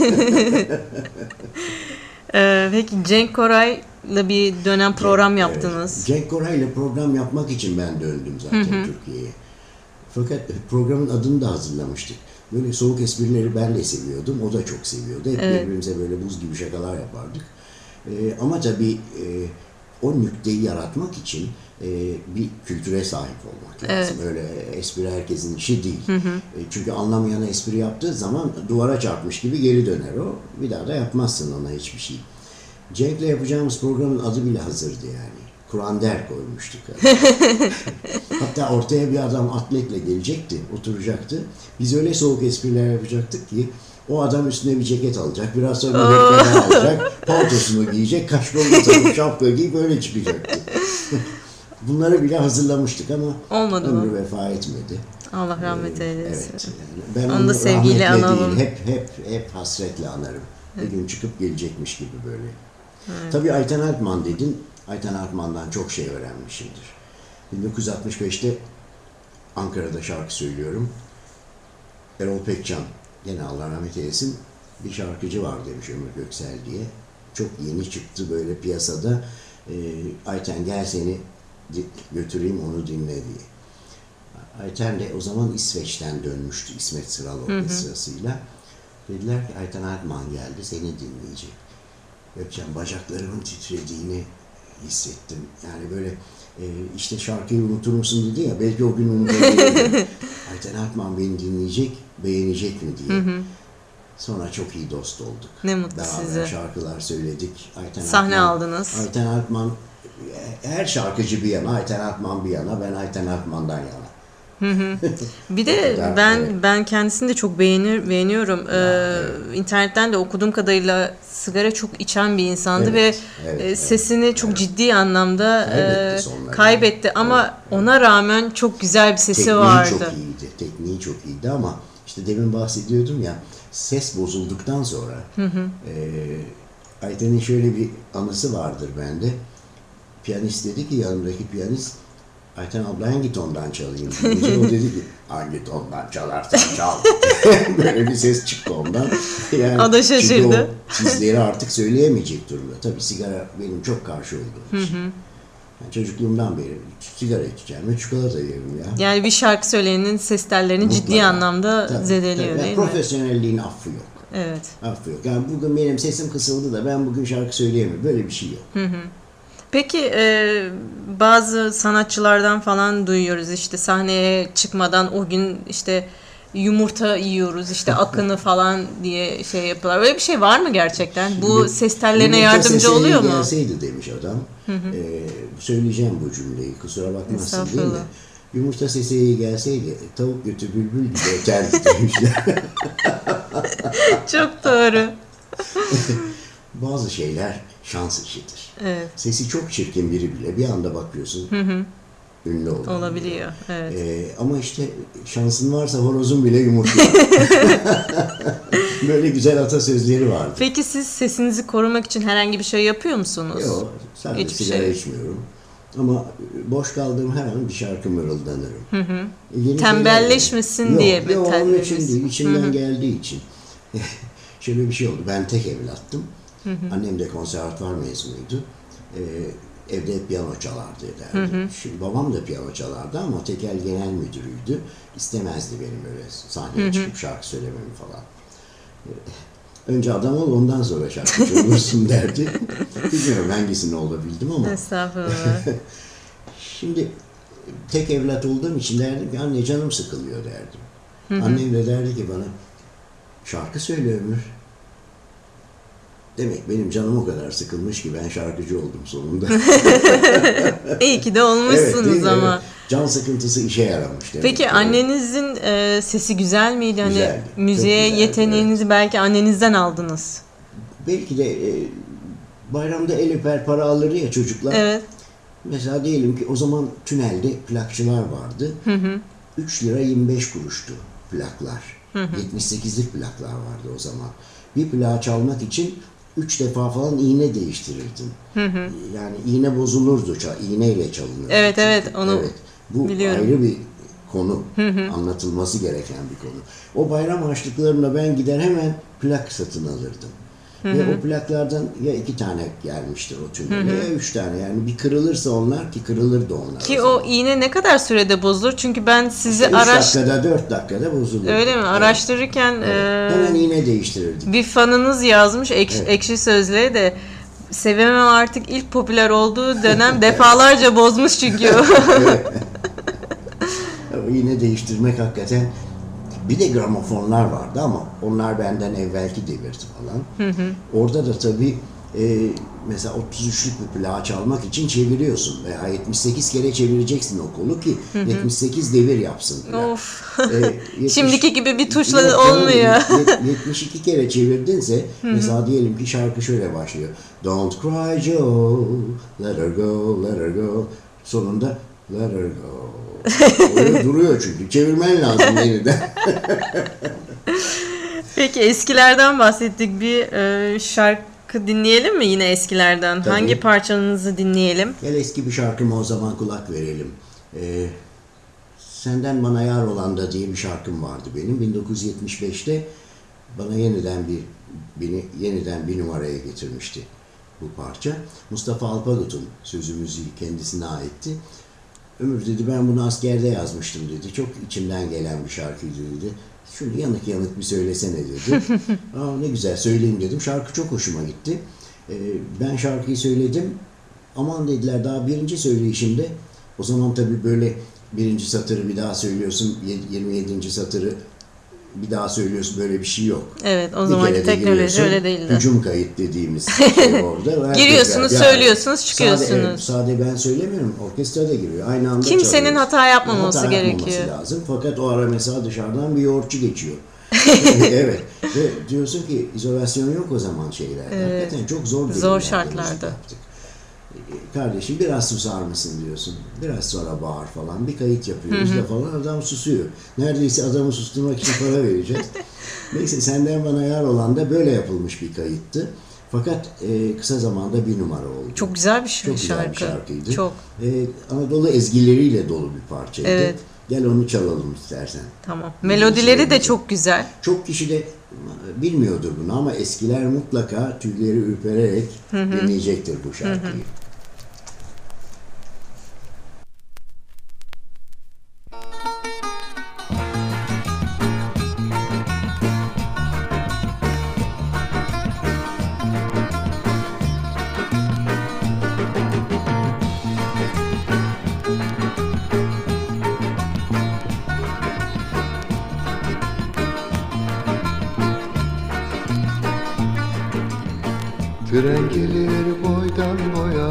Ee, peki Cenk Koray'la bir dönem program yaptınız. Evet. Cenk Koray'la program yapmak için ben döndüm zaten Türkiye'ye. Fakat programın adını da hazırlamıştık. Böyle soğuk esprileri ben de seviyordum. O da çok seviyordu. Hep Evet. birbirimize böyle buz gibi şakalar yapardık. Ee, ama tabii e, o nükteyi yaratmak için e, bir kültüre sahip olmak lazım. Evet. Öyle espri herkesin işi değil. E, çünkü anlamayan espri yaptığı zaman duvara çarpmış gibi geri döner o. Bir daha da yapmazsın ona hiçbir şey. Cenk'le yapacağımız programın adı bile hazırdı yani. Kur'an der koymuştuk. Hatta ortaya bir adam atletle gelecekti, oturacaktı. Biz öyle soğuk espriler yapacaktık ki o adam üstüne bir ceket alacak, biraz sonra bir hırka alacak, paltosunu giyecek, kaşkolunu takıp şapka giyip öyle çıkacaktı. Bunları bile hazırlamıştık ama Olmadı mı? ömrü vefa etmedi. Allah rahmet eylesin. Evet. Yani ben Onu da onu sevgiyle rahmetle analım. değil, hep hep hep hasretle anarım. Bir gün çıkıp gelecekmiş gibi böyle. Tabii Ayten Alpman dedin. Ayten Alpman'dan çok şey öğrenmişimdir. bin dokuz yüz altmış beşte Ankara'da şarkı söylüyorum. Erol Pekcan, gene Allah rahmet eylesin, bir şarkıcı var demiş Ömür Göksel diye. Çok yeni çıktı böyle piyasada. E, Ayten gel seni götüreyim onu dinle diye. Ayten de o zaman İsveç'ten dönmüştü İsmet Sıral Orkestrası'yla. Dediler ki Ayten Alpman geldi seni dinleyecek. Gökçen bacaklarımın titrediğini hissettim. Yani böyle e, işte şarkıyı unutur musun dedi ya belki o gün unutabilirim. Ayten Alpman beni dinleyecek, beğenecek mi diye. Hı hı. Sonra çok iyi dost olduk. Ne mutlu Beraber size. şarkılar söyledik. Ayten Sahne Alpman, aldınız. Ayten Alpman her şarkıcı bir yana, Ayten Alpman bir yana, ben Ayten Alpman'dan yana. Hı hı. Bir de kadar, ben evet. ben kendisini de çok beğenir, beğeniyorum. Ee, evet. internetten de okuduğum kadarıyla sigara çok içen bir insandı Evet, ve evet, e, evet, sesini çok evet. ciddi anlamda Kaybetti e, sonları. kaybetti ama Evet, evet. ona rağmen çok güzel bir sesi Tekniği vardı. çok iyiydi. Tekniği çok iyiydi ama işte demin bahsediyordum ya, ses bozulduktan sonra Hı hı. e, Ayten'in şöyle bir anısı vardır bende. Piyanist dedi ki, yanımdaki piyanist, Ayten abla hangi tondan çalayım deyince o dedi ki hangi tondan çalarsan çal. Böyle bir ses çıktı ondan. Yani O da çünkü şaşırdı. o tizleri artık söyleyemeyecek durumda. Tabii sigara benim çok karşı olduğum için. Yani çocukluğumdan beri sigara içeceğim ve çikolata yerim ya. Yani bir şarkı söyleyenin ses tellerini ciddi Mutlaka. anlamda Tabii, zedeliyor tabii. değil mi? Profesyonelliğin affı yok. Evet. Affı yok. Yani bugün benim sesim kısıldı da ben bugün şarkı söyleyemiyorum. Böyle bir şey yok. Hı hı. Peki e, bazı sanatçılardan falan duyuyoruz işte sahneye çıkmadan o gün işte yumurta yiyoruz işte akını falan diye şey yapıyorlar. Öyle bir şey var mı gerçekten? Bu Şimdi ses tellerine yumurta yardımcı sesi oluyor mu? gelseydi demiş adam. Ee, söyleyeceğim bu cümleyi. Kusura bakmazsın değil mi? Estağfurullah. Yumurta sesi iyi gelseydi tavuk götü bülbül gibi öterdi demişler. Çok doğru. Bazı şeyler şans işidir. Evet. Sesi çok çirkin biri bile bir anda bakıyorsun ünlü olabiliyor. Olabiliyor. Evet. Ee, ama işte şansın varsa horozun bile yumurtluyor. Böyle güzel atasözleri vardı. Peki siz sesinizi korumak için herhangi bir şey yapıyor musunuz? Yok, sadece Hiçbir sigara şey. içmiyorum. Ama boş kaldığım her an bir şarkı mırıldanırım. Hı hı. Tembelleşmesin diye mi? Yok, onun için Tembelleşmesin. değil, içimden geldiği için. Şöyle bir şey oldu, ben tek evlattım. Hı hı. Annem de konservatuvar mezunuydu. Ee, evde hep piyano çalardı ederdi. Hı hı. Şimdi babam da piyano çalardı ama tekel genel müdürüydü. İstemezdi benim öyle sahneye hı hı. çıkıp şarkı söylememi falan. Önce adam ol, ondan sonra şarkıcı olursun derdi. Bilmiyorum hangisini olabildim ama. Estağfurullah. Şimdi tek evlat olduğum için derdim ki anne canım sıkılıyor derdim. Hı hı. Annem de derdi ki bana şarkı söyle Ömür. Demek benim canım o kadar sıkılmış ki ben şarkıcı oldum sonunda. İyi ki de olmuşsunuz evet, ama. Evet. Can sıkıntısı işe yaramış demek. Peki annenizin e, sesi güzel miydi? Hani güzeldi, müziğe güzeldi, yeteneğinizi evet. belki annenizden aldınız. Belki de e, bayramda el öper para alır ya çocuklar. Evet. Mesela diyelim ki o zaman tünelde plakçılar vardı. Hı hı. üç lira yirmi beş kuruştu plaklar. Hı hı. yetmiş sekizlik plaklar vardı o zaman. Bir plağı çalmak için üç defa falan iğne değiştirirdin. Hı hı. Yani iğne bozulurdu, iğneyle çalınırdı. Evet çünkü. evet onu evet. Bu biliyorum. ayrı bir konu. Hı hı. Anlatılması gereken bir konu. O bayram harçlıklarımla ben gider hemen plak satın alırdım. Hı hı. Ve o plaklardan ya iki tane gelmiştir o tünele ya üç tane. Yani bir kırılırsa onlar ki kırılırdı onlar. Ki o, o iğne ne kadar sürede bozulur? Çünkü ben sizi işte araş... üç dakikada dört dakikada bozulur. Öyle mi? Evet. Araştırırken Evet. E... hemen iğne değiştirirdik. Bir fanınız yazmış ek... Evet. Ekşi Sözlüğe de Sevemem artık ilk popüler olduğu dönem defalarca bozmuş çünkü o. Evet. O iğne değiştirmek hakikaten. Bir de gramofonlar vardı ama onlar benden evvelki devirdi falan. Hı hı. Orada da tabii e, mesela otuz üçlük bir plağı çalmak için çeviriyorsun veya yetmiş sekiz kere çevireceksin o kolu ki hı hı. yetmiş sekiz devir yapsın plak. Of. E, yetmiş, Şimdiki gibi bir tuşla yok, olmuyor. yetmiş iki kere çevirdinse hı hı. mesela diyelim ki şarkı şöyle başlıyor. Don't cry Joe, let her go, let her go. Sonunda let her go. Öyle duruyor çünkü. Çevirmen lazım yeniden. Peki eskilerden bahsettik. Bir e, şarkı dinleyelim mi yine eskilerden? Tabii. Hangi parçanızı dinleyelim? Gel eski bir şarkıma o zaman kulak verelim. Ee, Senden Bana Yar Olan Da diye bir şarkım vardı benim. bin dokuz yüz yetmiş beşte bana yeniden bir beni yeniden bir numaraya getirmişti bu parça. Mustafa Alpagut'un sözü müziği kendisine aitti. Ömür dedi ben bunu askerde yazmıştım dedi. Çok içimden gelen bir şarkıydı dedi. Şunu yanık yanık bir söylesene dedi. Aa, ne güzel söyleyeyim dedim. Şarkı çok hoşuma gitti. Ee, ben şarkıyı söyledim. Aman dediler daha birinci söyleyişimde. O zaman tabii böyle birinci satırı bir daha söylüyorsun. yirmi yedinci satırı bir daha söylüyorsun, böyle bir şey yok. Evet, o Bir zamanki kere de teknoloji giriyorsun, öyle değildi. hücum kayıt dediğimiz şey orada. Giriyorsunuz, Yani söylüyorsunuz, çıkıyorsunuz. Sade, evet, sade ben söylemiyorum, orkestra da giriyor. Aynı anda Kimsenin çalıyoruz. hata yapmaması hata gerekiyor. yapmaması lazım. Fakat o ara mesela dışarıdan bir yoğurtçu geçiyor. Evet. Ve diyorsun ki izolasyon yok o zaman şeylerde. Evet. Hakikaten çok zor Zor müzik şartlarda. yaptık. Kardeşim biraz susar mısın diyorsun. Biraz sonra bağır falan. Bir kayıt yapıyoruz da falan, adam susuyor. Neredeyse adamı susturmak için para vereceğiz. Neyse, Senden Bana Yar Olan da böyle yapılmış bir kayıttı. Fakat e, kısa zamanda bir numara oldu. Çok güzel bir şarkı. Çok güzel bir şarkıydı. Çok. E, Anadolu ezgileriyle dolu bir parçaydı. Evet. Gel onu çalalım istersen. Tamam. Melodileri de çok güzel. Çok kişi de bilmiyordur bunu ama eskiler mutlaka tüyleri ürpererek dinleyecektir bu şarkıyı. Hı hı. Tren gelir boydan boya,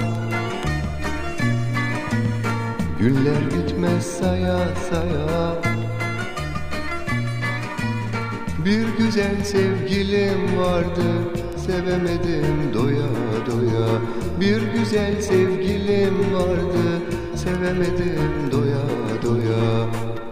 günler bitmez saya saya. Bir güzel sevgilim vardı, sevemedim doya doya. Bir güzel sevgilim vardı, sevemedim doya doya.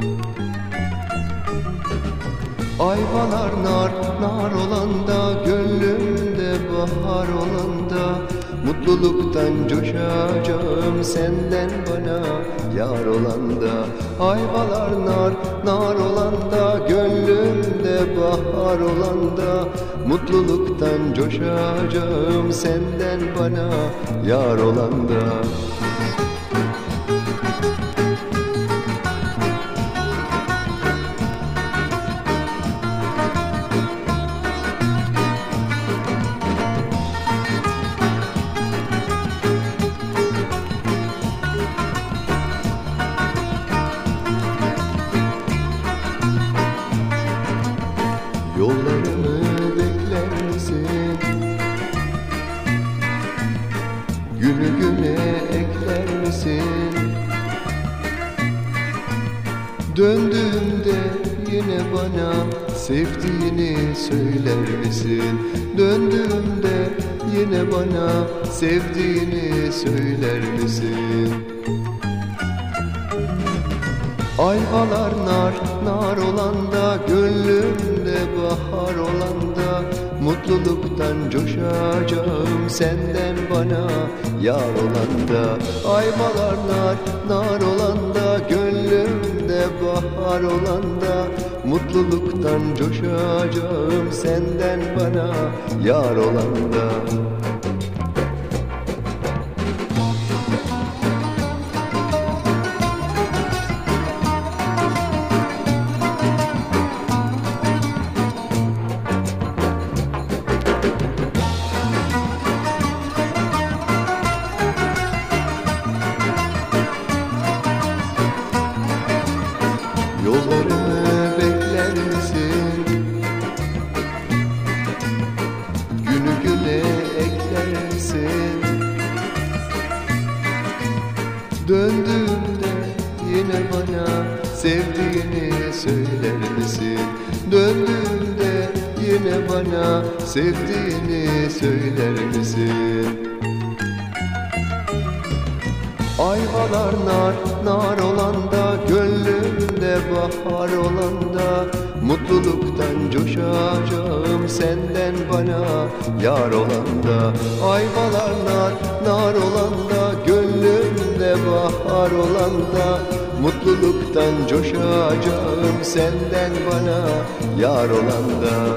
Ayvalar nar, nar olanda, gönlümde bahar olanda, mutluluktan coşacağım senden bana yar olanda. Ayvalar nar, nar olanda, gönlümde bahar olanda, mutluluktan coşacağım senden bana yar olanda. Yollarımı bekler misin? Günü güne ekler misin? Döndüğümde yine bana sevdiğini söyler misin? Döndüğümde yine bana sevdiğini söyler misin? Ayvalar nar, nar olanda, gönlümde bahar olanda, mutluluktan coşacağım senden bana yar olanda. Ayvalar nar, nar olanda, gönlümde bahar olanda, mutluluktan coşacağım senden bana yar olanda. Yollarımı bekler misin? Günü güne ekler misin? Döndüğümde yine bana sevdiğini söyler misin? Döndüğümde yine bana sevdiğini söyler misin? Ayvalar nar, nar olanda, gönlümde bahar olanda, mutluluktan coşacağım senden bana yar olanda. Ayvalar nar, nar olanda, gönlümde bahar olanda, mutluluktan coşacağım senden bana yar olanda.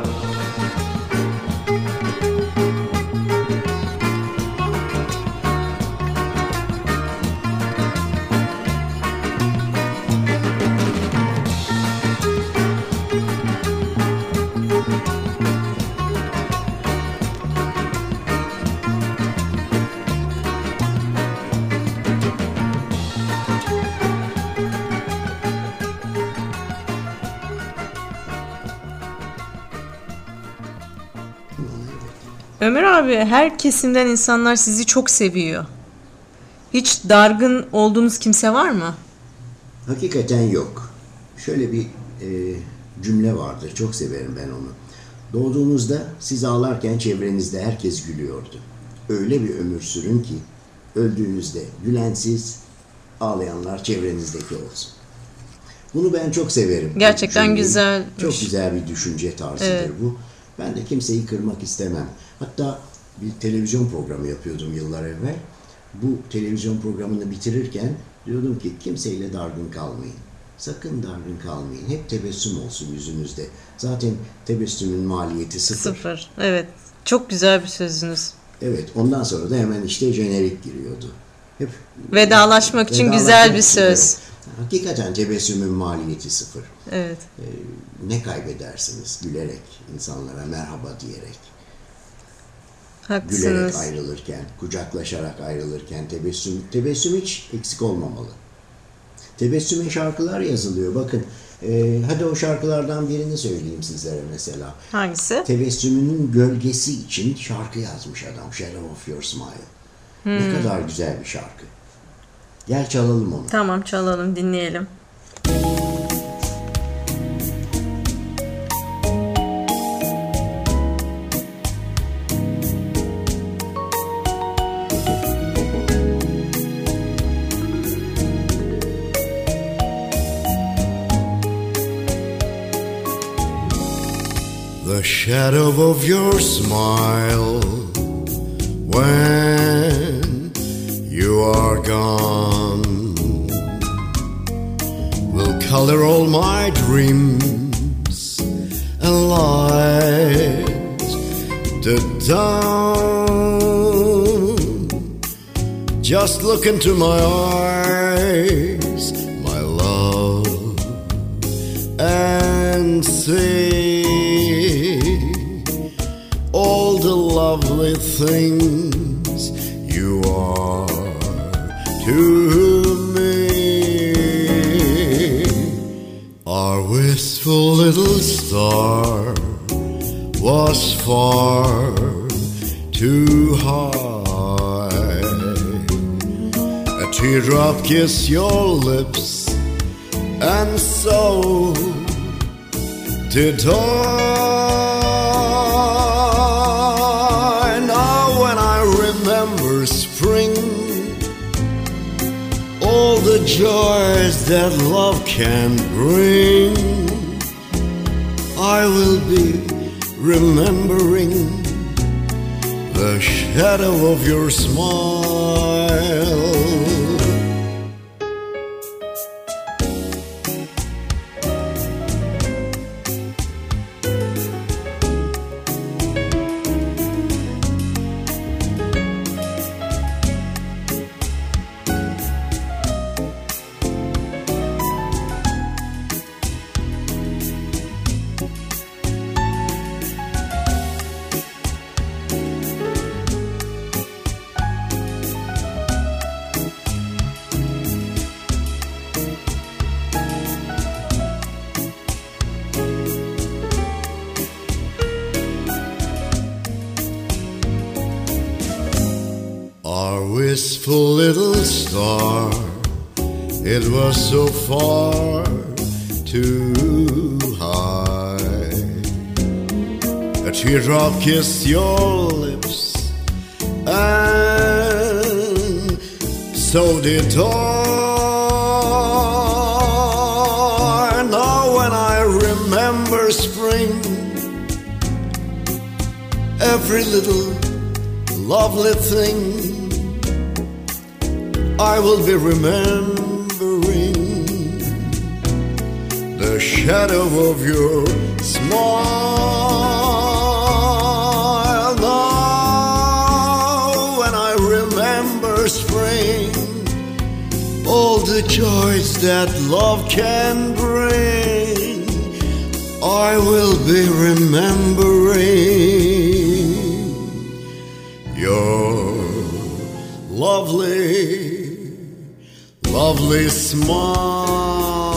Ömer abi, her kesimden insanlar sizi çok seviyor. Hiç dargın olduğunuz kimse var mı? Hakikaten yok. Şöyle bir e, cümle vardır. Çok severim ben onu. Doğduğunuzda siz ağlarken çevrenizde herkes gülüyordu. Öyle bir ömür sürün ki öldüğünüzde gülen siz, ağlayanlar çevrenizdeki olsun. Bunu ben çok severim. Gerçekten güzel. Çok güzel bir düşünce tarzıdır evet. bu. Ben de kimseyi kırmak istemem. Hatta bir televizyon programı yapıyordum yıllar evvel. Bu televizyon programını bitirirken diyordum ki kimseyle dargın kalmayın. Sakın dargın kalmayın. Hep tebessüm olsun yüzünüzde. Zaten tebessümün maliyeti sıfır. Sıfır. Evet. Çok güzel bir sözünüz. Evet. Ondan sonra da hemen işte jenerik giriyordu. Hep vedalaşmak için vedalaşmak güzel bir için, söz. Evet. Hakikaten tebessümün maliyeti sıfır. Evet. Ee, ne kaybedersiniz? Gülerek, insanlara merhaba diyerek. Haklısınız. Gülerek ayrılırken, kucaklaşarak ayrılırken tebessüm, tebessüm hiç eksik olmamalı. Tebessüme şarkılar yazılıyor. Bakın, e, hadi o şarkılardan birini söyleyeyim sizlere mesela. Hangisi? Tebessümünün gölgesi için şarkı yazmış adam. Shadow of Your Smile. Hmm. Ne kadar güzel bir şarkı. Gel çalalım onu. Tamam, çalalım, dinleyelim. The shadow of your smile when you are gone will color all my dreams and light the dawn. Just look into my eyes, my love, and see all the lovely things you are to me. Our wistful little star was far too high. A teardrop kissed your lips, and so did I. Spring, all the joys that love can bring, I will be remembering the shadow of your smile. Wistful little star, it was so far too high. A teardrop kissed your lips, and so did I. Now when I remember spring, every little lovely thing, I will be remembering the shadow of your smile. Now when I remember spring, all the joys that love can bring, I will be remembering your lovely lovely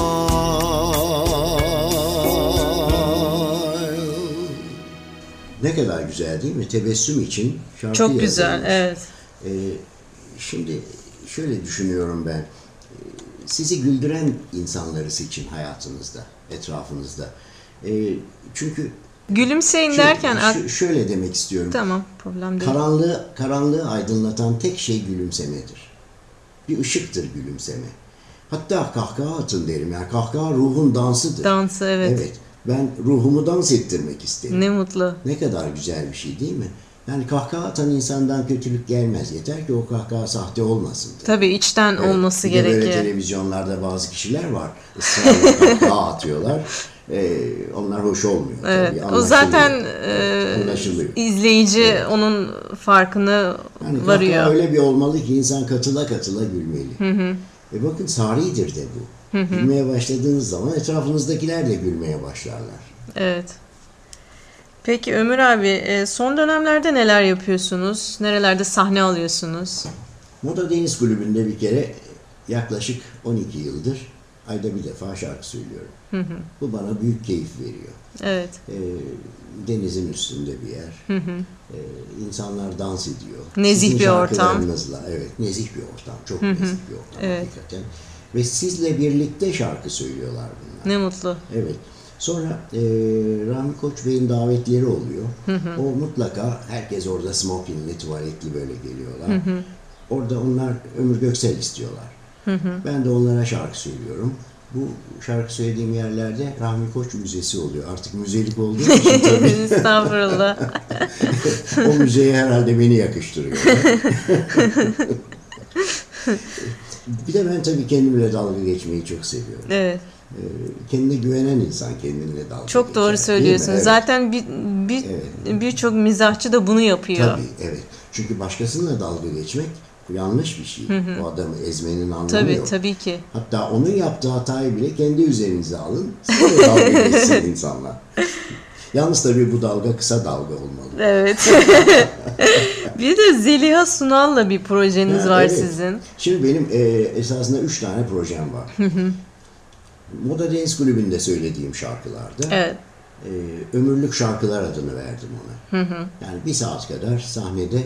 smile. Ne kadar güzel değil mi? Tebessüm için şarkı Çok güzel, yazılmış. evet. Ee, şimdi şöyle düşünüyorum ben. Sizi güldüren insanları seçin hayatınızda, etrafınızda. Ee, çünkü Gülümseyin şöyle, derken... ş- şöyle demek istiyorum. Tamam, problem değil. Karanlığı, karanlığı aydınlatan tek şey gülümsemedir. Bir ışıktır gülümseme. Hatta kahkaha atın derim. Yani kahkaha ruhun dansıdır. Dansı, evet. Evet. Ben ruhumu dans ettirmek isterim. Ne mutlu. Ne kadar güzel bir şey değil mi? Yani kahkaha atan insandan kötülük gelmez. Yeter ki o kahkaha sahte olmasın. Tabii içten Evet, olması bir de gerekiyor. böyle televizyonlarda bazı kişiler var. Israrla kahkaha atıyorlar. Ee, onlar hoş olmuyor. Evet. Tabii, O zaten evet, anlaşılıyor. e, izleyici evet. onun farkına yani varıyor. Kahkaha öyle bir olmalı ki insan katıla katıla gülmeli. Hı hı. E bakın saridir de bu. Hı hı. Gülmeye başladığınız zaman etrafınızdakiler de gülmeye başlarlar. Evet. Peki Ömür abi, son dönemlerde neler yapıyorsunuz? Nerelerde sahne alıyorsunuz? Moda Deniz Kulübü'nde bir kere yaklaşık on iki yıldır ayda bir defa şarkı söylüyorum. Hı hı. Bu bana büyük keyif veriyor. Evet. Ee, denizin üstünde bir yer. Hı hı. Ee, insanlar dans ediyor. Nezih Sizin bir ortam. Evet, nezih bir ortam. Çok hı hı. nezih bir ortam evet. hakikaten. Ve sizle birlikte şarkı söylüyorlar bunlar. Ne mutlu. Evet. Sonra e, Rahmi Koç Bey'in davetleri oluyor. Hı hı. O mutlaka, herkes orada smokingli, tuvaletli böyle geliyorlar. Hı hı. Orada onlar Ömür Göksel istiyorlar. Hı hı. Ben de onlara şarkı söylüyorum. Bu şarkı söylediğim yerlerde Rahmi Koç Müzesi oluyor. Artık müzelik olduğu için tabii. Estağfurullah. O müzeye herhalde beni yakıştırıyorlar. Bir de ben tabii kendimle dalga geçmeyi çok seviyorum. Evet. Kendine güvenen insan kendinle dalga Çok geçer, doğru söylüyorsun. Evet. Zaten bir bir evet. birçok mizahçı da bunu yapıyor. Tabii, evet. Çünkü başkasıyla dalga geçmek yanlış bir şey. Hı hı. O adamı ezmenin anlamı tabii, yok. Tabii ki. Hatta onun yaptığı hatayı bile kendi üzerinize alın. Sonra dalga geçsin insanlar. Yalnız tabii bu dalga kısa dalga olmalı. Evet. Bir de Zeliha Sunal'la bir projeniz ha, var evet. sizin. Şimdi benim e, esasında üç tane projem var. Hı hı. Moda Deniz Kulübü'nde söylediğim şarkılarda evet. e, Ömürlük Şarkılar adını verdim ona. Hı hı. Yani bir saat kadar sahnede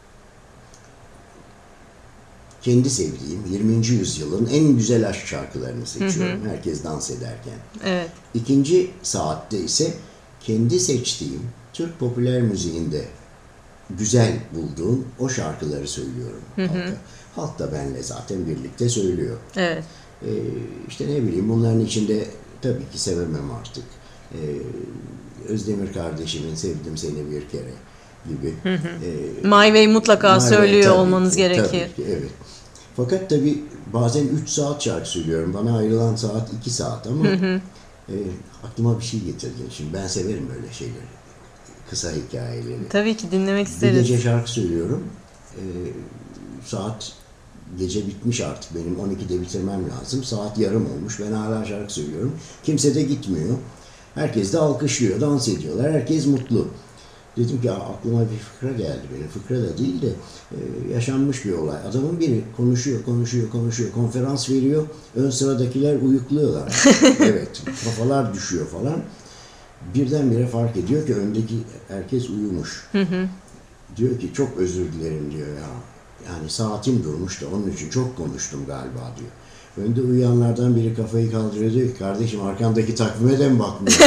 kendi sevdiğim yirminci yüzyılın en güzel aşk şarkılarını seçiyorum. Hı hı. Herkes dans ederken. Evet. İkinci saatte ise kendi seçtiğim Türk popüler müziğinde güzel bulduğum o şarkıları söylüyorum hı hı. halka. Halk da benimle zaten birlikte söylüyor. Evet. Ee, işte ne bileyim bunların içinde tabii ki Sevemem Artık. Ee, Özdemir kardeşimin Sevdim Seni Bir Kere gibi. Hı hı. Ee, My Way mutlaka My söylüyor way, olmanız ki, gerekir. Tabii ki, evet. Fakat tabii bazen üç saat şarkı söylüyorum. Bana ayrılan saat iki saat ama hı hı. E, aklıma bir şey getirdin. Şimdi ben severim böyle şeyleri. Kısa hikayeleri. Tabii ki dinlemek isteriz. Bir gece şarkı söylüyorum. E, saat gece bitmiş artık benim. on ikide bitirmem lazım. Saat yarım olmuş. Ben hala şarkı söylüyorum. Kimse de gitmiyor. Herkes de alkışlıyor, dans ediyorlar. Herkes mutlu. Dedim ki aklıma bir fıkra geldi benim. Fıkra da değil de e, yaşanmış bir olay. Adamın biri konuşuyor, konuşuyor, konuşuyor. Konferans veriyor. Ön sıradakiler uyukluyorlar. Evet. Kafalar düşüyor falan. Birdenbire fark ediyor ki öndeki herkes uyumuş. Hı hı. Diyor ki çok özür dilerim diyor ya. Yani saatim durmuş da onun için çok konuştum galiba diyor. Önde uyuyanlardan biri kafayı kaldırıyor diyor ki kardeşim arkandaki takvime de mi bakmıyorsun?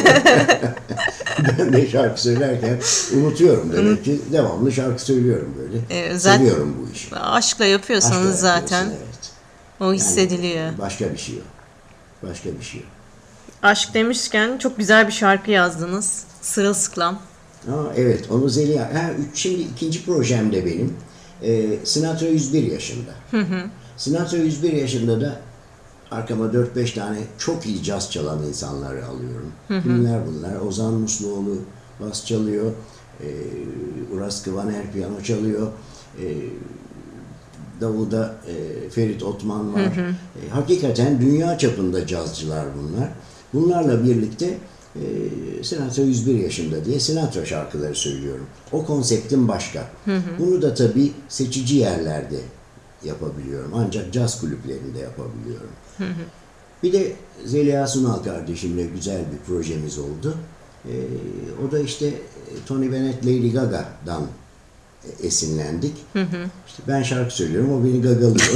Ben de şarkı söylerken unutuyorum demek ki devamlı şarkı söylüyorum böyle. Ee, zaten seviyorum bu işi. Aşkla yapıyorsanız aşkla zaten evet. O hissediliyor. Yani başka bir şey yok. Başka bir şey yok. Aşk demişken çok güzel bir şarkı yazdınız. Sırılsıklam. Aa, evet onu Zeliha. Ha, şimdi ikinci projem de benim. Ee, Sinatra yüz bir yaşında. Hı hı. Sinatra yüz bir yaşında da arkama dört beş tane çok iyi caz çalan insanları alıyorum. Hı hı. Kimler bunlar? Ozan Musluoğlu bas çalıyor. Ee, Uras Kıvaner piyano çalıyor. Ee, Davulda e, Ferit Otman var. Hı hı. E, hakikaten dünya çapında cazcılar bunlar. Bunlarla birlikte e, Sinatra yüz bir yaşında diye Sinatra şarkıları söylüyorum. O konseptim başka. Hı hı. Bunu da tabii seçici yerlerde yapabiliyorum. Ancak caz kulüplerinde yapabiliyorum. Hı hı. Bir de Zeliha Sunal kardeşimle güzel bir projemiz oldu. E, o da işte Tony Bennett, Lady Gaga'dan esinlendik. Hı hı. İşte ben şarkı söylüyorum, o beni gagalıyor.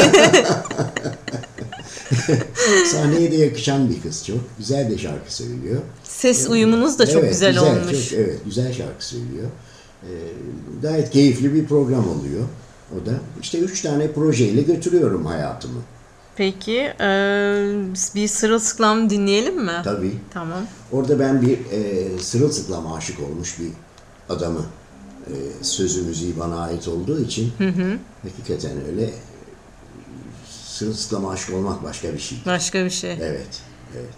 Sahneye de yakışan bir kız çok. Güzel de şarkı söylüyor. Ses evet. uyumunuz da çok evet, güzel, güzel olmuş. Çok, evet, güzel şarkı söylüyor. Ee, gayet keyifli bir program oluyor. O da işte üç tane projeyle götürüyorum hayatımı. Peki, e, bir Sırılsıklam dinleyelim mi? Tabii. Tamam. Orada ben bir e, Sırılsıklam aşık olmuş bir adamı, e, sözü müziği bana ait olduğu için hı hı. hakikaten öyle. Sırılsıklama aşık olmak başka bir şey. Başka bir şey. Evet, evet.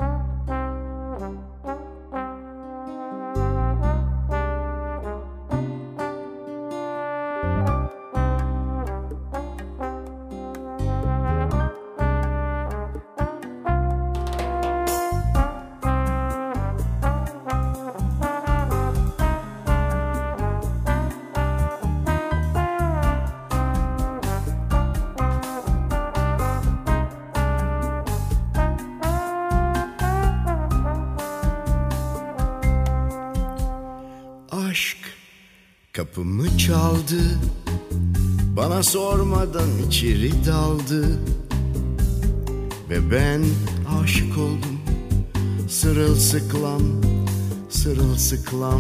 Aşk kapımı çaldı, bana sormadan içeri daldı ve ben aşık oldum. Sırılsıklam, sırılsıklam.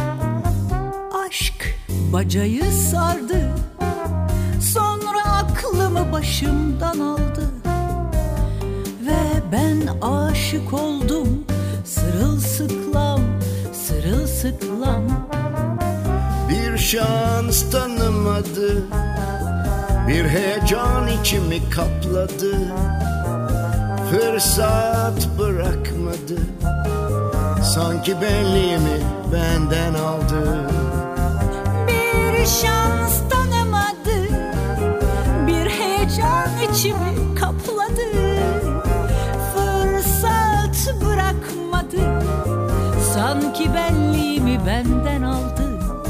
Aşk bacayı sardı, sonra aklımı başımdan aldı ve ben aşık oldum. Sırılsıklam, sırılsıklam. Bir şans tanımadı, bir heyecan içimi kapladı, fırsat bırakmadı, sanki benliğimi benden aldı. Bir şans tanımadı, bir heyecan içimi kapladı, fırsat bırakmadı, sanki benliğimi benden aldı.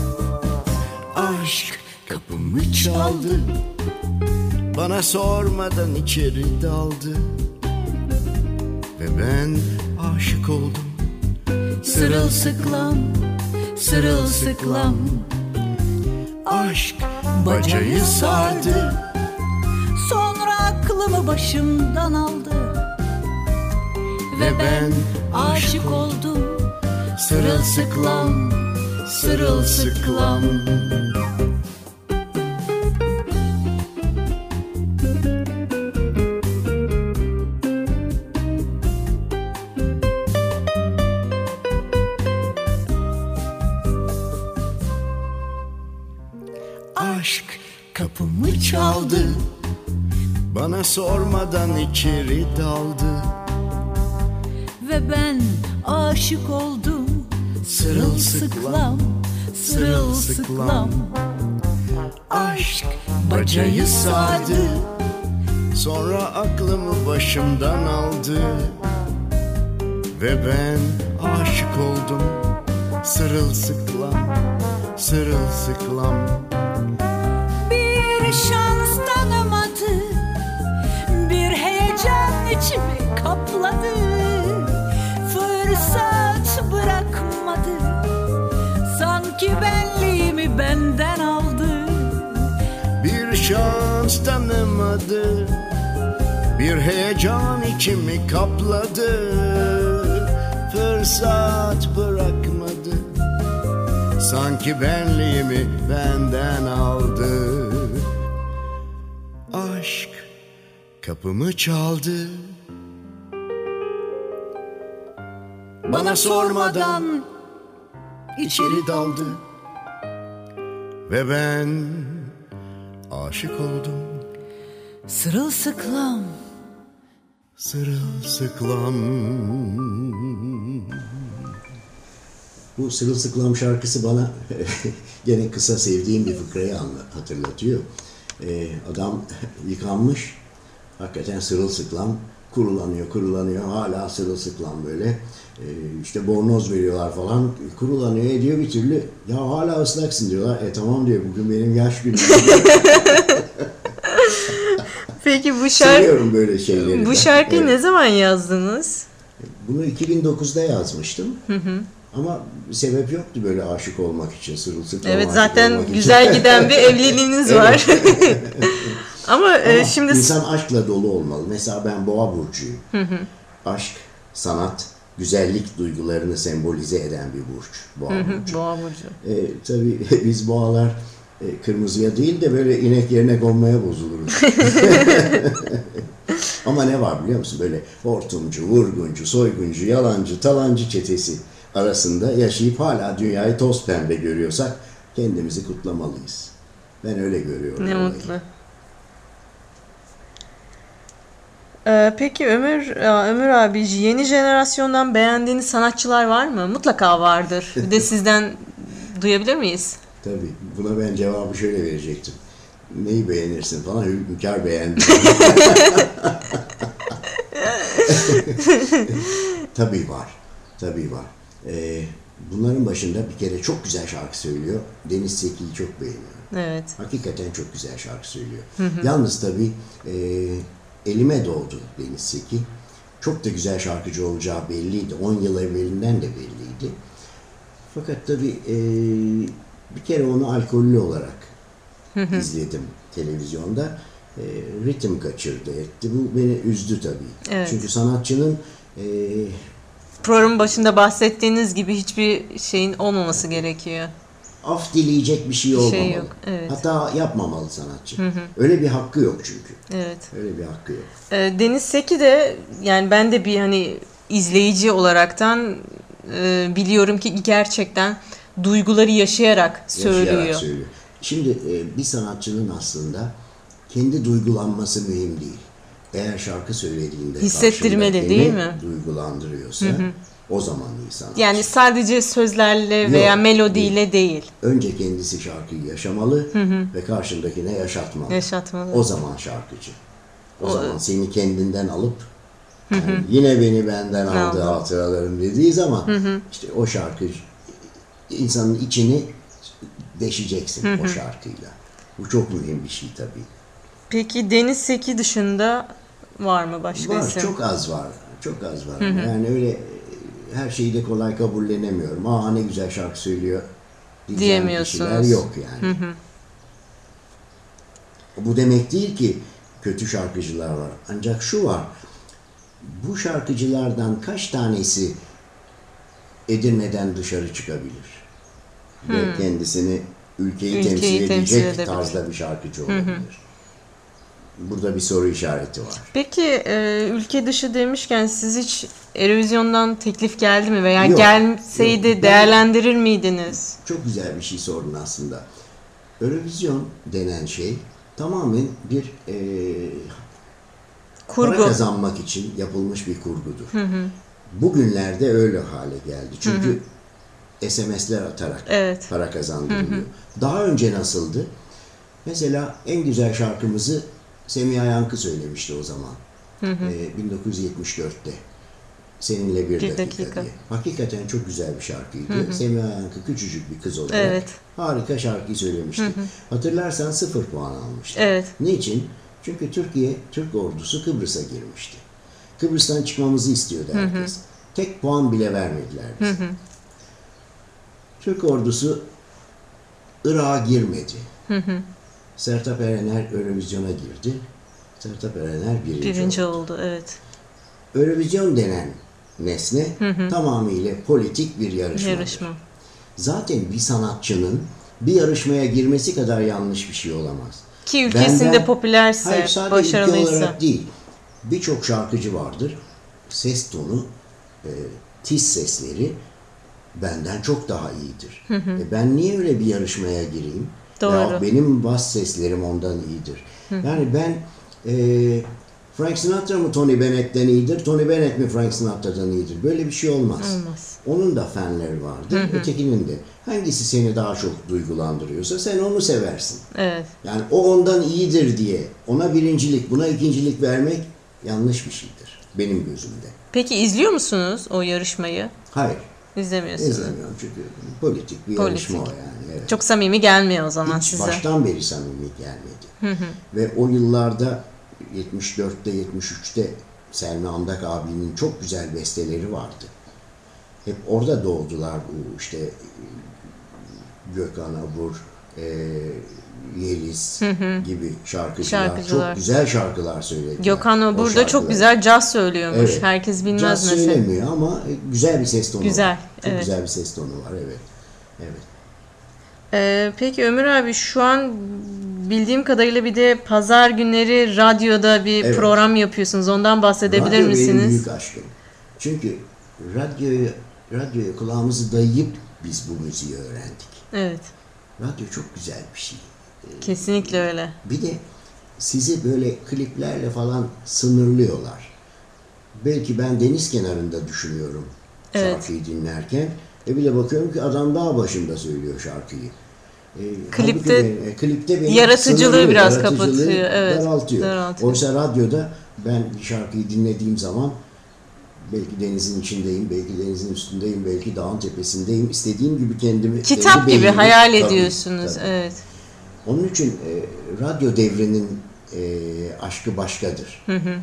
Aşk kapımı çaldı, bana sormadan içeri daldı ve ben aşık oldum. Sırılsıklam, sırılsıklam. Aşk bacayı sardı, sonra aklımı başımdan aldı ve ben aşık oldum. Sırılsıklam, sırılsıklam. Aşk kapımı çaldı, bana sormadan içeri daldı ve ben aşık oldum. Sırılsıklam, sırılsıklam. Aşk bacayı sardı, sonra aklımı başımdan aldı ve ben aşık oldum. Sırılsıklam, sırılsıklam. Bir şans tanımadı, bir heyecan içimi kapladı, fırsat bırakmadı, sanki benliğimi benden aldı. Bir şans tanımadı, bir heyecan içimi kapladı, fırsat bırakmadı, sanki benliğimi benden aldı. Aşk kapımı çaldı, bana sormadan içeri daldı ve ben aşık oldum. Sırılsıklam, sırılsıklam. Bu Sırılsıklam şarkısı bana gene kısa sevdiğim bir fıkrayı hatırlatıyor. Ee, adam yıkanmış, hakikaten sırılsıklam, kurulanıyor, kurulanıyor, hala sırılsıklam böyle. Ee, işte bornoz veriyorlar falan, kurulanıyor, ediyor bir türlü. Ya hala ıslaksın diyorlar. E tamam diyor, bugün benim yaş günüm. Peki bu şarkı... Seviyorum böyle şeyleri. Bu şarkıyı evet. ne zaman yazdınız? Bunu iki bin dokuzda yazmıştım. Hı hı. Ama sebep yoktu böyle aşık olmak için, sırılsıklam Evet, aşık zaten olmak için. güzel giden bir evliliğiniz var. Ama, Ama e, şimdi insan aşkla dolu olmalı. Mesela ben Boğa burcuyum. Hı hı. Aşk, sanat, güzellik duygularını sembolize eden bir burç. Boğa burcu. Boğa burcu. E, tabii biz boğalar e, kırmızıya değil de böyle inek yerine konmaya bozuluruz. Ama ne var biliyor musun? Böyle hortumcu, vurguncu, soyguncu, yalancı, talancı çetesi arasında yaşayıp hala dünyayı toz pembe görüyorsak kendimizi kutlamalıyız. Ben öyle görüyorum. Ne olayı. mutlu. Ee, peki Ömür, Aa, Ömür abi, yeni jenerasyondan beğendiğiniz sanatçılar var mı? Mutlaka vardır. Bir de sizden duyabilir miyiz? Tabii. Buna ben cevabı şöyle verecektim. Neyi beğenirsin falan. Hükümkar beğendi. Tabii var. Tabii var. Ee, bunların başında bir kere çok güzel şarkı söylüyor. Deniz Seki'yi çok beğeniyorum. Evet. Hakikaten çok güzel şarkı söylüyor. Hı hı. Yalnız tabii e, elime doğdu Deniz Seki. Çok da güzel şarkıcı olacağı belliydi. on yıl evvelinden de belliydi. Fakat tabii e, bir kere onu alkollü olarak hı hı. izledim televizyonda. E, ritim kaçırdı etti. Bu beni üzdü tabii. Evet. Çünkü sanatçının e, programın başında bahsettiğiniz gibi hiçbir şeyin olmaması gerekiyor. Af dileyecek bir şey olmamalı. Şey yok, evet. Hata yapmamalı sanatçı. Hı hı. Öyle bir hakkı yok çünkü. Evet. Öyle bir hakkı yok. E, Deniz Seki de, yani ben de bir hani izleyici olaraktan e, biliyorum ki gerçekten duyguları yaşayarak söylüyor. Yaşayarak söylüyor. Şimdi e, bir sanatçının aslında kendi duygulanması mühim değil. Eğer şarkı söylediğinde hissettirmeli değil mi? Duygulandırıyorsa hı hı. o zaman iyi sanatçı. Yani sadece sözlerle Yok, veya melodiyle değil. değil. Önce kendisi şarkıyı yaşamalı hı hı. ve karşındakine yaşatmalı. Yaşatmalı. O zaman şarkıcı. O, o zaman seni kendinden alıp yani hı hı. yine beni benden aldı hatıralarım dediği zaman hı hı. işte o şarkı insanın içini deşeceksin hı hı. o şarkıyla. Bu çok mühim bir şey tabii. Peki Deniz Seki dışında var mı başka var, isim? Çok az var. Çok az var. Hı hı. Yani öyle her şeyi de kolay kabullenemiyorum. Aa ne güzel şarkı söylüyor diyemiyorsunuz. Yok yani. Hı hı. Bu demek değil ki kötü şarkıcılar var. Ancak şu var. Bu şarkıcılardan kaç tanesi Edirne'den dışarı çıkabilir? Hmm. Ve kendisini ülkeyi, ülkeyi temsil, temsil edecek tarzda bir şarkıcı olabilir. Hı hı. Burada bir soru işareti var. Peki e, ülke dışı demişken siz hiç Eurovision'dan teklif geldi mi? Veya yok, gelseydi yok. değerlendirir miydiniz? Çok güzel bir şey sordun aslında. Eurovision denen şey tamamen bir e, kurgu. Para kazanmak için yapılmış bir kurgudur. Hı hı. Bugünlerde öyle hale geldi. Çünkü hı hı. S M S'ler atarak evet. para kazandırılıyor. Hı hı. Daha önce nasıldı? Mesela en güzel şarkımızı Semiha Yankı söylemişti o zaman. Hı hı. Ee, bin dokuz yüz yetmiş dörtte. Seninle bir, bir dakika, dakika diye. Hakikaten çok güzel bir şarkıydı. Hı hı. Semiha Yankı küçücük bir kız olarak evet. harika şarkıyı söylemişti. Hı hı. Hatırlarsan sıfır puan almıştı. Evet. Niçin? Çünkü Türkiye, Türk ordusu Kıbrıs'a girmişti. Kıbrıs'tan çıkmamızı istiyordu herkes. Hı hı. Tek puan bile vermediler bize. Hı hı. Türk ordusu Irak'a girmedi. Hı hı. Sertab Erener Eurovision'a girdi. Sertab Erener birinci, birinci oldu. oldu. Evet. Eurovision denen nesne hı hı. tamamıyla politik bir yarışmadır. Yarışma. Zaten bir sanatçının bir yarışmaya girmesi kadar yanlış bir şey olamaz. Ki ülkesinde Benden, popülerse, hayır, sadece başarılıysa. Ülke olarak değil. Birçok şarkıcı vardır. Ses tonu, e, tiz sesleri benden çok daha iyidir. Hı hı. E ben niye öyle bir yarışmaya gireyim? Doğru. Ya benim bas seslerim ondan iyidir. Hı hı. Yani ben e, Frank Sinatra mı Tony Bennett'ten iyidir, Tony Bennett mi Frank Sinatra'dan iyidir? Böyle bir şey olmaz. Olmaz. Onun da fanları vardır, hı hı. ötekinin de. Hangisi seni daha çok duygulandırıyorsa sen onu seversin. Evet. Yani o ondan iyidir diye ona birincilik, buna ikincilik vermek yanlış bir şeydir benim gözümde. Peki izliyor musunuz o yarışmayı? Hayır. İzlemiyorsunuz. İzlemiyorum çünkü politik bir politik. yarışma o yani. Evet. Çok samimi gelmiyor o zaman Hiç size. Baştan beri samimi gelmedi. Hı hı. Ve o yıllarda yetmiş dörtte yetmiş üçte Selmi Andak abinin çok güzel besteleri vardı. Hep orada doğdular bu işte Gökhan Abur, e, Yeliz hı hı. gibi şarkıcılar. şarkıcılar. Çok güzel şarkılar söylediler. Gökhan Abur da çok güzel caz söylüyormuş. Evet. Herkes bilmez caz mesela. Caz söylemiyor ama güzel bir ses tonu güzel, var. Çok evet. güzel bir ses tonu var. Evet. Evet. Ee, peki Ömür abi şu an bildiğim kadarıyla bir de pazar günleri radyoda bir evet. program yapıyorsunuz. Ondan bahsedebilir radyo misiniz? Radyo benim büyük aşkım. Çünkü radyoya, radyoya kulağımızı dayayıp biz bu müziği öğrendik. Evet. Radyo çok güzel bir şey. Kesinlikle öyle. Bir de sizi böyle kliplerle falan sınırlıyorlar. Belki ben deniz kenarında düşünüyorum evet. şarkıyı dinlerken. E bir de bakıyorum ki adam dağ başında söylüyor şarkıyı. E, klipte, benim, e, klipte benim yaratıcılığı biraz yaratıcılığı kapatıyor. Evet. Daraltıyor. daraltıyor. Oysa radyoda ben bir şarkıyı dinlediğim zaman belki denizin içindeyim, belki denizin üstündeyim, belki dağın tepesindeyim. İstediğim gibi kendimi... Kitap gibi hayal ediyorsunuz. Tabii. Evet. Onun için e, radyo devrinin e, aşkı başkadır. Hı hı.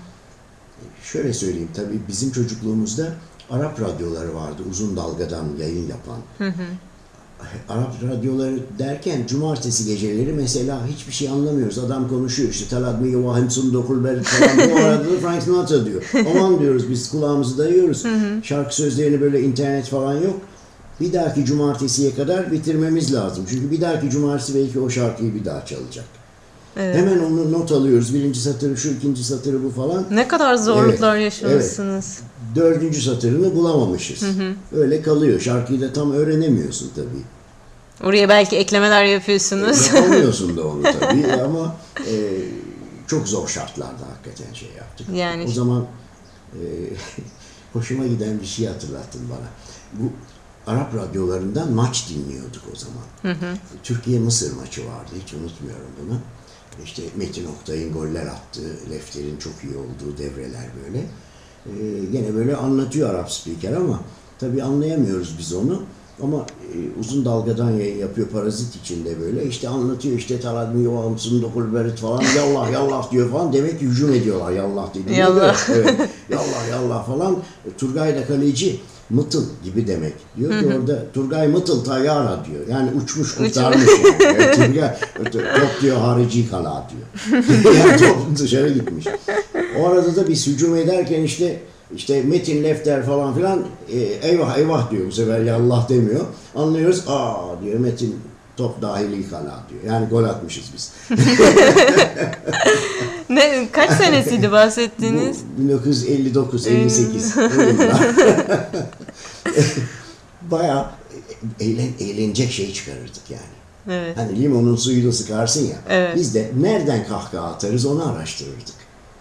Şöyle söyleyeyim, tabii bizim çocukluğumuzda Arap radyoları vardı, uzun dalgadan yayın yapan. Hı hı. Arap radyoları derken cumartesi geceleri mesela hiçbir şey anlamıyoruz. Adam konuşuyor işte Taladmi Yuvahimsun Dokulber falan bu arada da Frank Sinatra diyor. Aman diyoruz biz kulağımızı dayıyoruz. Hı hı. Şarkı sözlerini böyle internet falan yok. Bir dahaki cumartesiye kadar bitirmemiz lazım. Çünkü bir dahaki cumartesi belki o şarkıyı bir daha çalacak. Evet. Hemen onu not alıyoruz. Birinci satırı şu, ikinci satırı bu falan. Ne kadar zorluklar evet, yaşamışsınız. Evet. Dördüncü satırını bulamamışız. Hı hı. Öyle kalıyor. Şarkıyı da tam öğrenemiyorsun tabii. Oraya belki eklemeler yapıyorsunuz. E, yapamıyorsun da onu tabii ama e, çok zor şartlarda hakikaten şey yaptık. Yani. O zaman e, hoşuma giden bir şey hatırlattın bana. Bu Arap radyolarından maç dinliyorduk o zaman. Hı hı. Türkiye-Mısır maçı vardı. Hiç unutmuyorum bunu. İşte Metin Oktay'ın goller attığı, Lefter'in çok iyi olduğu devreler böyle. Ee, gene böyle anlatıyor Arap spiker ama tabii anlayamıyoruz biz onu. Ama e, uzun dalgadan yayın yapıyor parazit içinde böyle. İşte anlatıyor işte Taladmi Yuvamsın Dokulberit falan yallah yallah diyor falan. Demek ki hücum ediyorlar yallah dediğine yallah. göre. Evet, yallah yallah falan. Turgay da kaleci. Mıtıl gibi demek. Diyor ki hı hı. orada Turgay Mıtıl tayyara diyor. Yani uçmuş kurtarmış. Yani. Yani Turgay top diyor harici kala diyor. Yani top dışarı gitmiş. O arada da biz hücum ederken işte işte Metin Lefter falan filan e, eyvah eyvah diyor bu sefer yallah demiyor. Anlıyoruz aa diyor Metin top dahili kala diyor. Yani gol atmışız biz. Ne kaç senesiydi bahsettiğiniz? Bu, bin dokuz yüz elli dokuz elli sekiz. Bayağı eğlen, eğlenecek şey çıkarırdık yani. Evet. Hani limonun suyunu sıkarsın ya. Evet. Biz de nereden kahkaha atarız onu araştırırdık.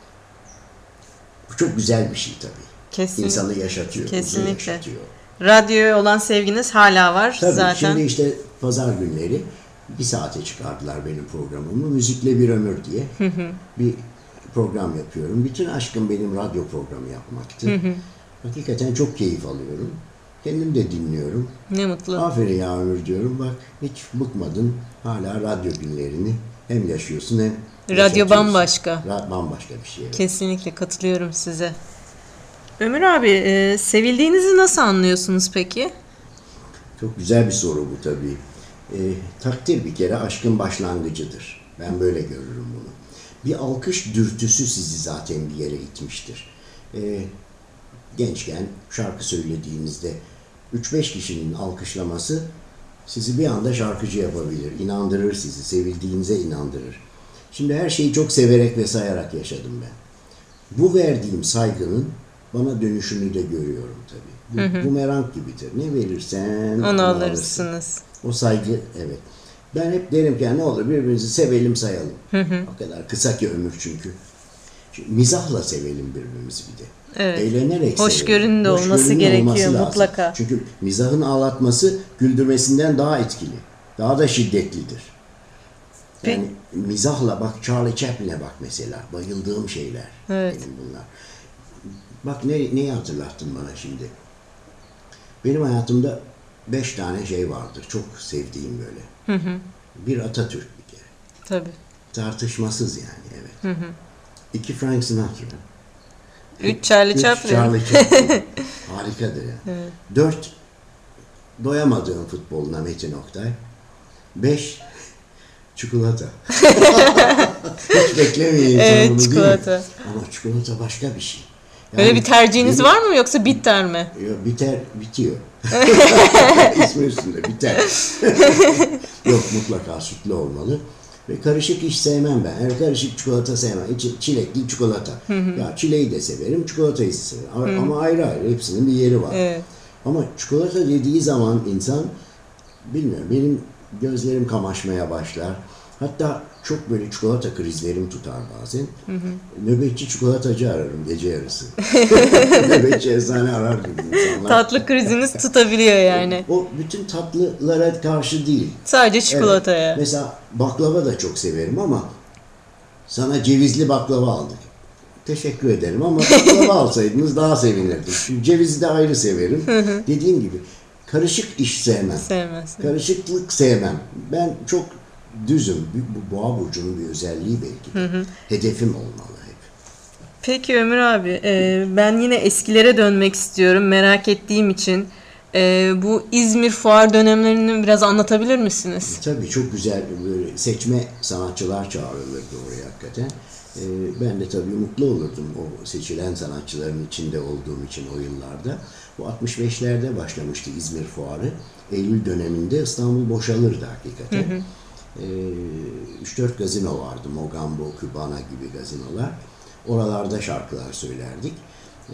Bu çok güzel bir şey tabii. Kesinlikle. İnsanı yaşatıyor. Kesinlikle. Yaşatıyor. Radyoya olan sevginiz hala var tabii, zaten. Şimdi işte pazar günleri bir saate çıkardılar benim programımı. Müzikle bir ömür diye hı hı. bir program yapıyorum. Bütün aşkım benim radyo programı yapmaktı. Hı hı. Hakikaten çok keyif alıyorum. Kendim de dinliyorum. Ne mutlu. Aferin ya Ömür diyorum. Bak hiç bıkmadın. Hala radyo günlerini hem yaşıyorsun hem radyo bambaşka. Ra- bambaşka bir şey. Evet. Kesinlikle katılıyorum size. Ömür abi e, sevildiğinizi nasıl anlıyorsunuz peki? Çok güzel bir soru bu tabii. E, takdir bir kere aşkın başlangıcıdır. Ben böyle görürüm bunu. Bir alkış dürtüsü sizi zaten bir yere itmiştir. E, gençken şarkı söylediğinizde üç beş kişinin alkışlaması sizi bir anda şarkıcı yapabilir. İnandırır sizi, sevildiğinize inandırır. Şimdi her şeyi çok severek ve sayarak yaşadım ben. Bu verdiğim saygının bana dönüşünü de görüyorum tabii. Bu, hı hı. bumerang gibidir. Ne verirsen onu, onu alırsınız. Alırsın. O saygı, evet. Ben hep derim ki ne olur birbirimizi sevelim sayalım. Hı hı. O kadar kısa ki ömür çünkü. Şimdi, mizahla sevelim birbirimizi bir de. Evet. Eğlenerek hoşgörünün de olması gerekiyor olması mutlaka. Lazım. Çünkü mizahın ağlatması güldürmesinden daha etkili. Daha da şiddetlidir. Yani Peki. mizahla bak Charlie Chaplin'e bak mesela. Bayıldığım şeyler evet. benim bunlar. Bak ne, neyi hatırlattın bana şimdi. Benim hayatımda beş tane şey vardır. Çok sevdiğim böyle. Hı hı. Bir Atatürk bir kere. Tabii. Tartışmasız yani evet. Hı hı. İki Frank Sinatra. Üç Charlie Üç Chaplin. Charlie Chaplin. Harikadır yani. Evet. Dört, doyamadığım futboluna Metin Oktay. Beş, çikolata. Hiç beklemeyin Evet, bunu, çikolata. değil mi? Ama çikolata başka bir şey. Böyle bir tercihiniz benim- var mı yoksa bitter mi? Yok, biter, bitiyor. İsmi üstünde, biter. Yok, mutlaka sütlü olmalı. Ve karışık hiç sevmem ben. Yani karışık çikolata sevmem. İçi- Çilekli çikolata. Ya çileği de severim, çikolatayı da severim. Ama, ama ayrı ayrı, hepsinin bir yeri var. Evet. Ama çikolata dediği zaman insan, bilmiyorum, benim gözlerim kamaşmaya başlar. Hatta çok böyle çikolata krizlerim tutar bazen. Hı hı. Nöbetçi çikolatacı ararım gece yarısı. Nöbetçi eczane arar gibi insanlar. Tatlı kriziniz tutabiliyor yani. O bütün tatlılara karşı değil. Sadece çikolataya. Evet. Mesela baklava da çok severim ama sana cevizli baklava aldık. Teşekkür ederim ama baklava alsaydınız daha sevinirdim. Çünkü cevizi de ayrı severim. Dediğim gibi karışık iş sevmem. Sevmezsin. Karışıklık sevmem. Ben çok düzüm. Bu boğa burcunun bir özelliği belki de. Hı hı. Hedefim olmalı hep. Peki Ömür abi, e, ben yine eskilere dönmek istiyorum merak ettiğim için. E, bu İzmir fuar dönemlerini biraz anlatabilir misiniz? Tabii çok güzel böyle seçme sanatçılar çağrılırdı oraya hakikaten. Ee, ben de tabii mutlu olurdum o seçilen sanatçıların içinde olduğum için o yıllarda. Bu altmış beşlerde başlamıştı İzmir Fuarı. Eylül döneminde İstanbul boşalırdı hakikaten. Hı hı. Ee, üç dört gazino vardı. Mogambo, Kübana gibi gazinolar. Oralarda şarkılar söylerdik. Ee,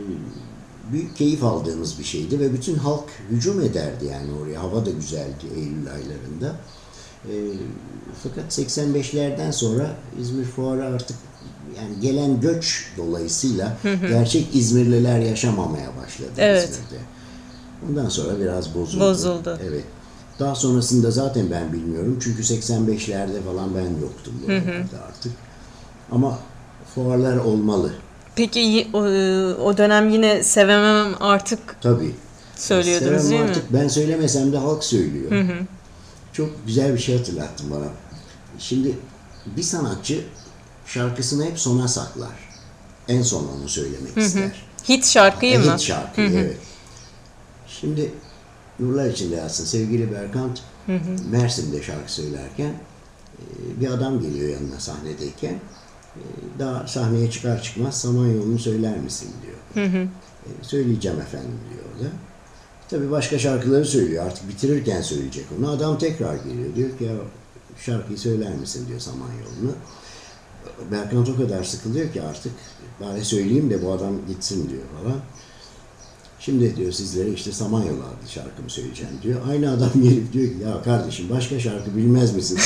büyük keyif aldığımız bir şeydi ve bütün halk hücum ederdi yani oraya. Hava da güzeldi Eylül aylarında. E, fakat seksen beşlerden sonra İzmir Fuarı artık yani gelen göç dolayısıyla hı hı. gerçek İzmirliler yaşamamaya başladı evet. İzmir'de. Ondan sonra biraz bozuldu. Bozuldu. Evet. Daha sonrasında zaten ben bilmiyorum çünkü seksen beşlerde falan ben yoktum bu arada artık. Ama fuarlar olmalı. Peki o, o dönem yine Sevemem Artık Tabii. söylüyordunuz Sevemem değil artık mi? Ben söylemesem de halk söylüyor. Hı hı. Çok güzel bir şey hatırlattın bana. Şimdi bir sanatçı şarkısını hep sona saklar. En son onu söylemek hı hı. ister. Hit şarkıyı mı? Hit şarkıyı, hı hı. evet. Şimdi nurlar içinde yatsın. Sevgili Berkant hı hı. Mersin'de şarkı söylerken bir adam geliyor yanına sahnedeyken. Daha sahneye çıkar çıkmaz Samanyolu'nu söyler misin diyor. Hı hı. Söyleyeceğim efendim diyor orada. Tabii başka şarkıları söylüyor. Artık bitirirken söyleyecek onu. Adam tekrar geliyor. Diyor ki ya şarkıyı söyler misin diyor Samanyolu'nu. Berkant o kadar sıkılıyor ki artık bari söyleyeyim de bu adam gitsin diyor falan. Şimdi diyor sizlere işte Samanyolu adlı şarkımı söyleyeceğim diyor. Aynı adam gelip diyor ki ya kardeşim başka şarkı bilmez misin?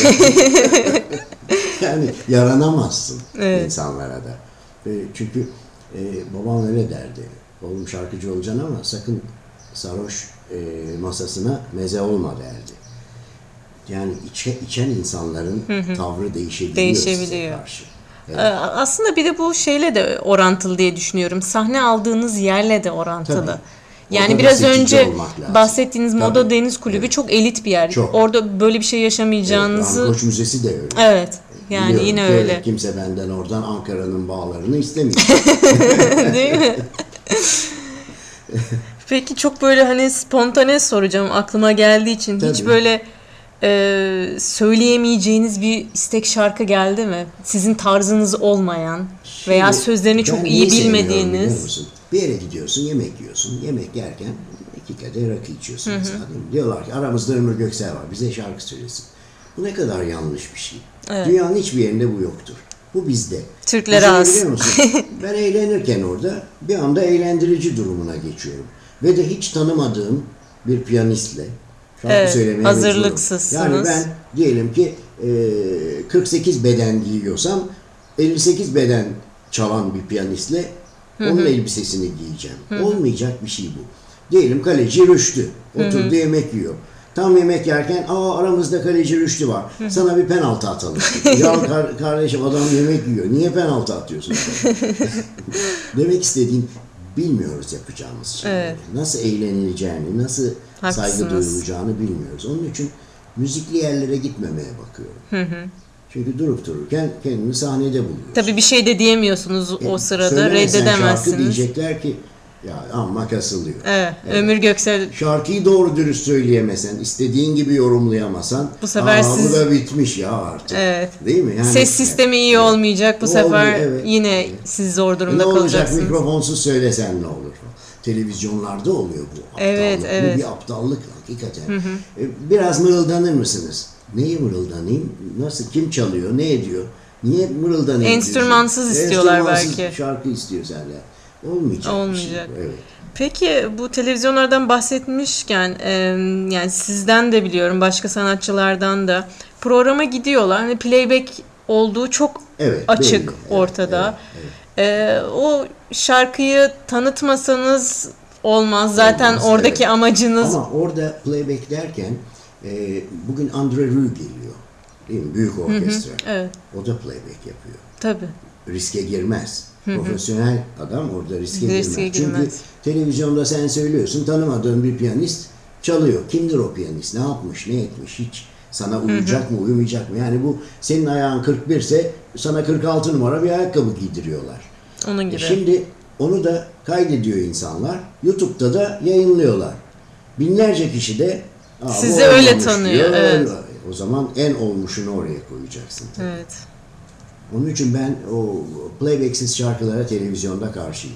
Yani yaranamazsın evet. insanlara da. Çünkü e, babam öyle derdi. Oğlum şarkıcı olacaksın ama sakın sarhoş e, masasına meze olma derdi. Yani içe, içen insanların hı hı. tavrı değişebiliyor. Değişebiliyor. Karşı. Evet. Aslında bir de bu şeyle de orantılı diye düşünüyorum. Sahne aldığınız yerle de orantılı. Tabii. Yani biraz önce bahsettiğiniz Moda Tabii. Deniz Kulübü evet. çok elit bir yer. Çok. Orada böyle bir şey yaşamayacağınızı... Evet, Koç Müzesi de öyle. Evet. Yani Biliyorum yine öyle. Kimse benden oradan Ankara'nın bağlarını istemiyor. Değil mi? Peki çok böyle hani spontane soracağım aklıma geldiği için. Tabii. Hiç böyle e, söyleyemeyeceğiniz bir istek şarkı geldi mi? Sizin tarzınız olmayan Şimdi, veya sözlerini çok iyi bilmediğiniz. Bir yere gidiyorsun, yemek yiyorsun. Yemek yerken iki kadeh rakı içiyorsun. Hı hı. Diyorlar ki aramızda Ömür Göksel var. Bize şarkı söylesin. Bu ne kadar yanlış bir şey. Evet. Dünyanın hiçbir yerinde bu yoktur. Bu bizde. Türklere az. Biliyor musun? Ben eğlenirken orada bir anda eğlendirici durumuna geçiyorum. Ve de hiç tanımadığım bir piyanistle şarkı evet, söylemeye hazırlıksızsınız. Yani ben diyelim ki kırk sekiz beden giyiyorsam elli sekiz beden çalan bir piyanistle onun Hı-hı. elbisesini giyeceğim. Hı-hı. Olmayacak bir şey bu. Diyelim kaleci Rüştü. Oturdu Hı-hı. yemek yiyor. Tam yemek yerken aa aramızda kaleci Rüştü var. Hı-hı. Sana bir penaltı atalım. Ya kar- kardeşim adam yemek yiyor. Niye penaltı atıyorsun? Demek istediğim bilmiyoruz yapacağımız şeyleri. Evet. Nasıl eğlenileceğini, nasıl Haklısınız. saygı duyulacağını bilmiyoruz. Onun için müzikli yerlere gitmemeye bakıyorum. Hı hı. Çünkü durup dururken kendini sahnede buluyorsun. Tabii bir şey de diyemiyorsunuz o E, sırada, söylemesen reddedemezsiniz. şarkı diyecekler ki ya amma kasılıyor. Evet, Evet. Ömür Göksel Şarkıyı doğru dürüst söyleyemesen, istediğin gibi yorumlayamasan, Bu sefer aa, siz- bu da bitmiş ya artık. Evet. Değil mi? Yani, ses sistemi iyi evet. olmayacak bu Olmuyor, sefer evet. yine siz zor E, durumda ne olacak kalacaksınız. mikrofonsuz söylesen ne olur? Televizyonlarda oluyor bu aptallık. Evet, evet. Bu bir aptallık hakikaten. E, Biraz mırıldanır mısınız? Neyi mırıldanayım? Nasıl? Kim çalıyor? Ne ediyor? Niye mırıldanayım? Enstrümansız diyorsun? istiyorlar Enstrümansız belki. şarkı istiyor senden. Olmayacak. Olmayacak. Bir şey. Evet. Peki bu televizyonlardan bahsetmişken e, yani sizden de biliyorum, başka sanatçılardan da programa gidiyorlar. Hani playback olduğu çok Evet, açık belli. Evet, ortada. evet, evet. E, o şarkıyı tanıtmasanız olmaz. Zaten Olmaz, oradaki evet. amacınız Ama orada playback derken e, bugün Andre Rieu geliyor. Değil mi? Büyük orkestra. evet. O da playback yapıyor. tabii. Riske girmez. Profesyonel adam orada riske, Riske girmez. girmez. Çünkü televizyonda sen söylüyorsun, tanımadığın bir piyanist çalıyor. Kimdir o piyanist? Ne yapmış? Ne etmiş? Hiç sana uyacak mı, uyumayacak mı? Yani bu senin ayağın kırk bir ise sana kırk altı numara bir ayakkabı giydiriyorlar. Onun E gibi. Şimdi onu da kaydediyor insanlar. YouTube'da da yayınlıyorlar. Binlerce kişi de "Aa, bu Sizi öyle olmamış" tanıyor, diyor. evet. O zaman en olmuşunu oraya koyacaksın. tabii. Evet. Onun için ben o playback'siz şarkılara televizyonda karşıyım.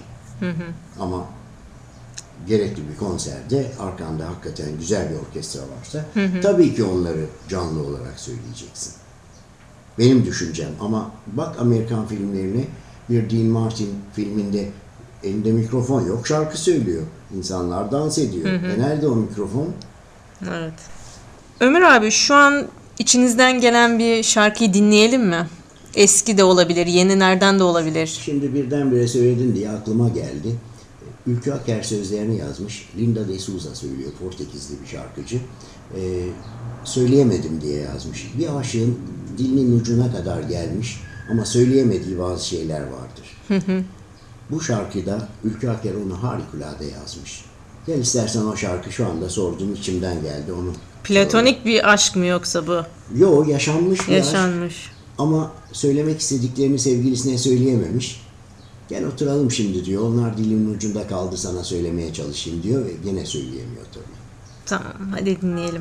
Ama gerekli bir konserde arkanda hakikaten güzel bir orkestra varsa tabii ki onları canlı olarak söyleyeceksin. Benim düşüncem. Ama bak Amerikan filmlerine, bir Dean Martin filminde elinde mikrofon yok, şarkı söylüyor. İnsanlar dans ediyor. E nerede o mikrofon? Evet. Ömür abi, şu an içinizden gelen bir şarkıyı dinleyelim mi? Eski de olabilir, yenilerden de olabilir. Şimdi birdenbire söyledin diye aklıma geldi. Ülkü Aker sözlerini yazmış. Linda de Souza söylüyor. Portekizli bir şarkıcı. Ee, söyleyemedim diye yazmış. Bir aşığın dilinin ucuna kadar gelmiş ama söyleyemediği bazı şeyler vardır. Bu şarkıda Ülkü Aker onu harikulade yazmış. Gel istersen o şarkı, şu anda sordum, içimden geldi onu. Platonik bir aşk mı yoksa bu? Yo, yaşanmış bir aşk. Yaşanmış. Ama söylemek istediklerini sevgilisine söyleyememiş. Gel oturalım şimdi diyor. Onlar dilimin ucunda kaldı, sana söylemeye çalışayım diyor ve gene söyleyemiyor tabii. Tamam, hadi dinleyelim.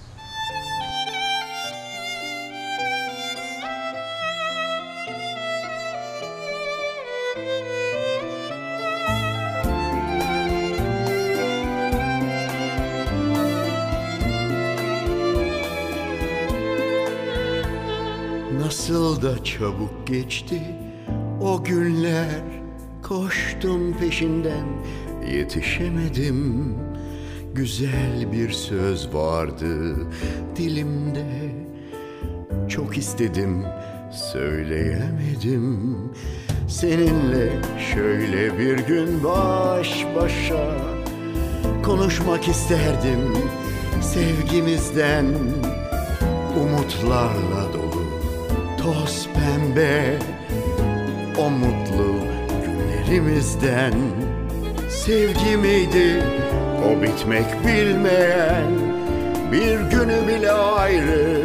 Nasıl da çabuk geçti o günler, koştum peşinden yetişemedim. Güzel bir söz vardı dilimde, çok istedim söyleyemedim. Seninle şöyle bir gün baş başa konuşmak isterdim sevgimizden. Umutlarla dolu toz pembe o mutlu günlerimizden. Sevgi miydi o bitmek bilmeyen, bir günü bile ayrı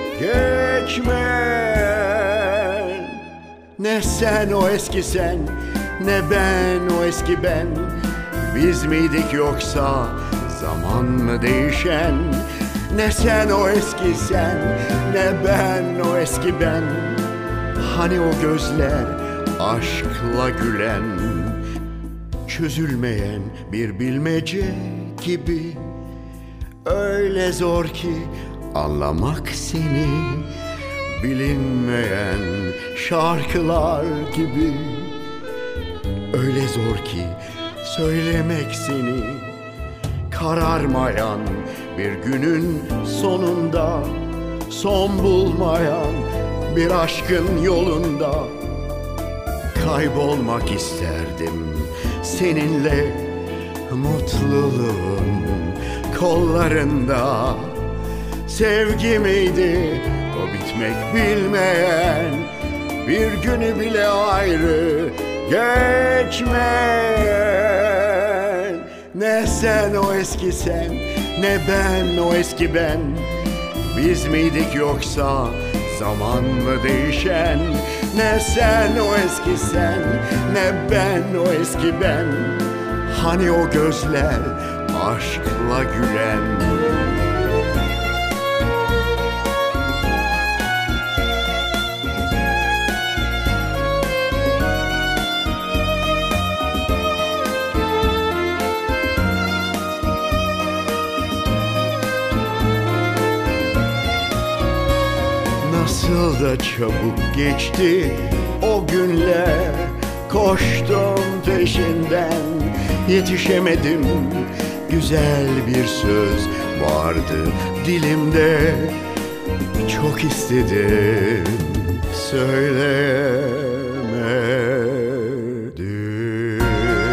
geçmeyen. Ne sen o eski sen, ne ben o eski ben. Biz miydik yoksa zaman mı değişen? Ne sen o eski sen, ne ben o eski ben. Hani o gözler aşkla gülen, çözülmeyen bir bilmece gibi. Öyle zor ki anlamak seni, bilinmeyen şarkılar gibi. Öyle zor ki söylemek seni, kararmayan bir günün sonunda, son bulmayan bir aşkın yolunda. Kaybolmak isterdim seninle mutluluğun kollarında. Sevgi miydi o bitmek bilmeyen, bir günü bile ayrı geçmeyen. Ne sen o eski sen, ne ben o eski ben. Biz miydik yoksa zaman mı değişen? Ne sen o eski sen, ne ben o eski ben. Hani o gözler aşkla gülen? Nasıl da çabuk geçti o günler. Koştum peşinden, yetişemedim. Güzel bir söz vardı dilimde, çok istedim, söylemedim.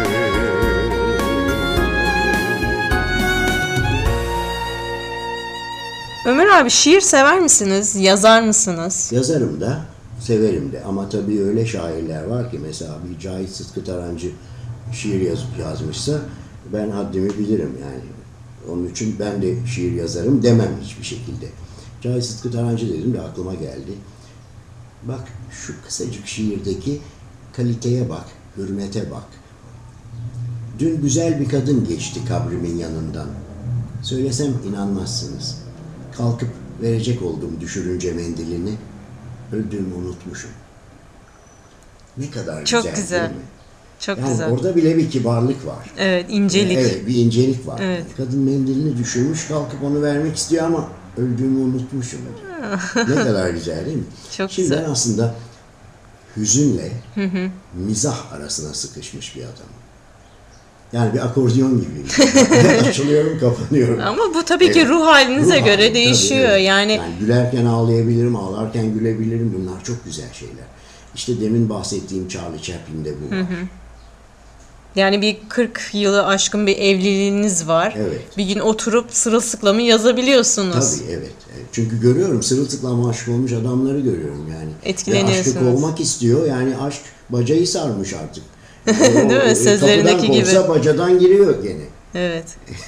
Ömer abi, şiir sever misiniz? Yazar mısınız? Yazarım da, severim de, ama tabii öyle şairler var ki mesela bir Cahit Sıtkı Tarancı şiir yazıp yazmışsa ben haddimi bilirim yani. Onun için ben de şiir yazarım demem hiçbir şekilde. Cahit Sıtkı Tarancı dedim de aklıma geldi. Bak şu kısacık şiirdeki kaliteye bak, hürmete bak. Dün güzel bir kadın geçti kabrimin yanından. Söylesem inanmazsınız. Kalkıp verecek oldum düşürünce mendilini. Öldüğümü unutmuşum. Ne kadar Çok güzel, güzel. değil mi? Çok Yani güzel. orada bile bir kibarlık var. Evet, incelik. Evet, bir incelik var. Evet. Kadın mendilini düşürmüş, kalkıp onu vermek istiyor ama öldüğümü unutmuşum. Ne kadar güzel değil mi? Çok Şimdi güzel. ben aslında hüzünle mizah arasına sıkışmış bir adamım. Yani bir akordeon gibiyim. Açılıyorum, kapanıyorum. Ama bu tabii ki Evet. ruh halinize Ruh göre halim, değişiyor. tabii, evet. Yani Yani gülerken ağlayabilirim, ağlarken gülebilirim. Bunlar çok güzel şeyler. İşte demin bahsettiğim Charlie Chaplin'de bu var. yani bir kırk yılı aşkın bir evliliğiniz var. Evet. Bir gün oturup sırılsıklamı yazabiliyorsunuz. Tabii evet. evet. Çünkü görüyorum sırılsıklam aşık olmuş adamları görüyorum yani. Etkileniyorsunuz. Ve aşkı kovmak istiyor. Yani aşk bacayı sarmış artık. Değil mi? Sözlerindeki gibi. Kapıdan kovsa bacadan giriyor gene. Evet.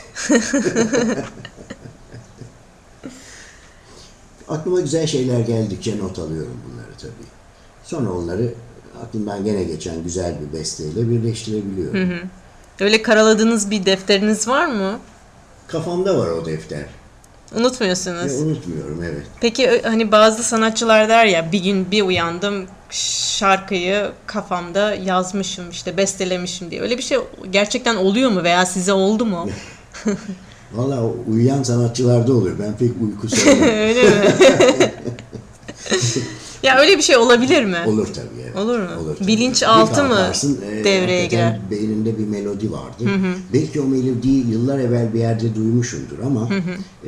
Aklıma güzel şeyler geldikçe not alıyorum bunları tabii. Sonra onları aklımdan gene geçen güzel bir besteyle birleştirebiliyorum. Hı hı. Öyle karaladığınız bir defteriniz var mı? Kafamda var o defter. Unutmuyorsunuz. Ve unutmuyorum evet. Peki ö- hani bazı sanatçılar der ya, bir gün bir uyandım şarkıyı kafamda yazmışım, işte bestelemişim diye. Öyle bir şey gerçekten oluyor mu veya size oldu mu? Valla uyuyan sanatçılarda oluyor. Ben pek uyku sevmem. Öyle mi? Ya öyle bir şey olabilir mi? Olur tabii evet. Olur mu? Olur tabii. Bilinçaltı Bir mı kalkarsın, e, devreye hakikaten girer? Beyninde bir melodi vardır. Belki o melodiyi yıllar evvel bir yerde duymuşumdur ama e,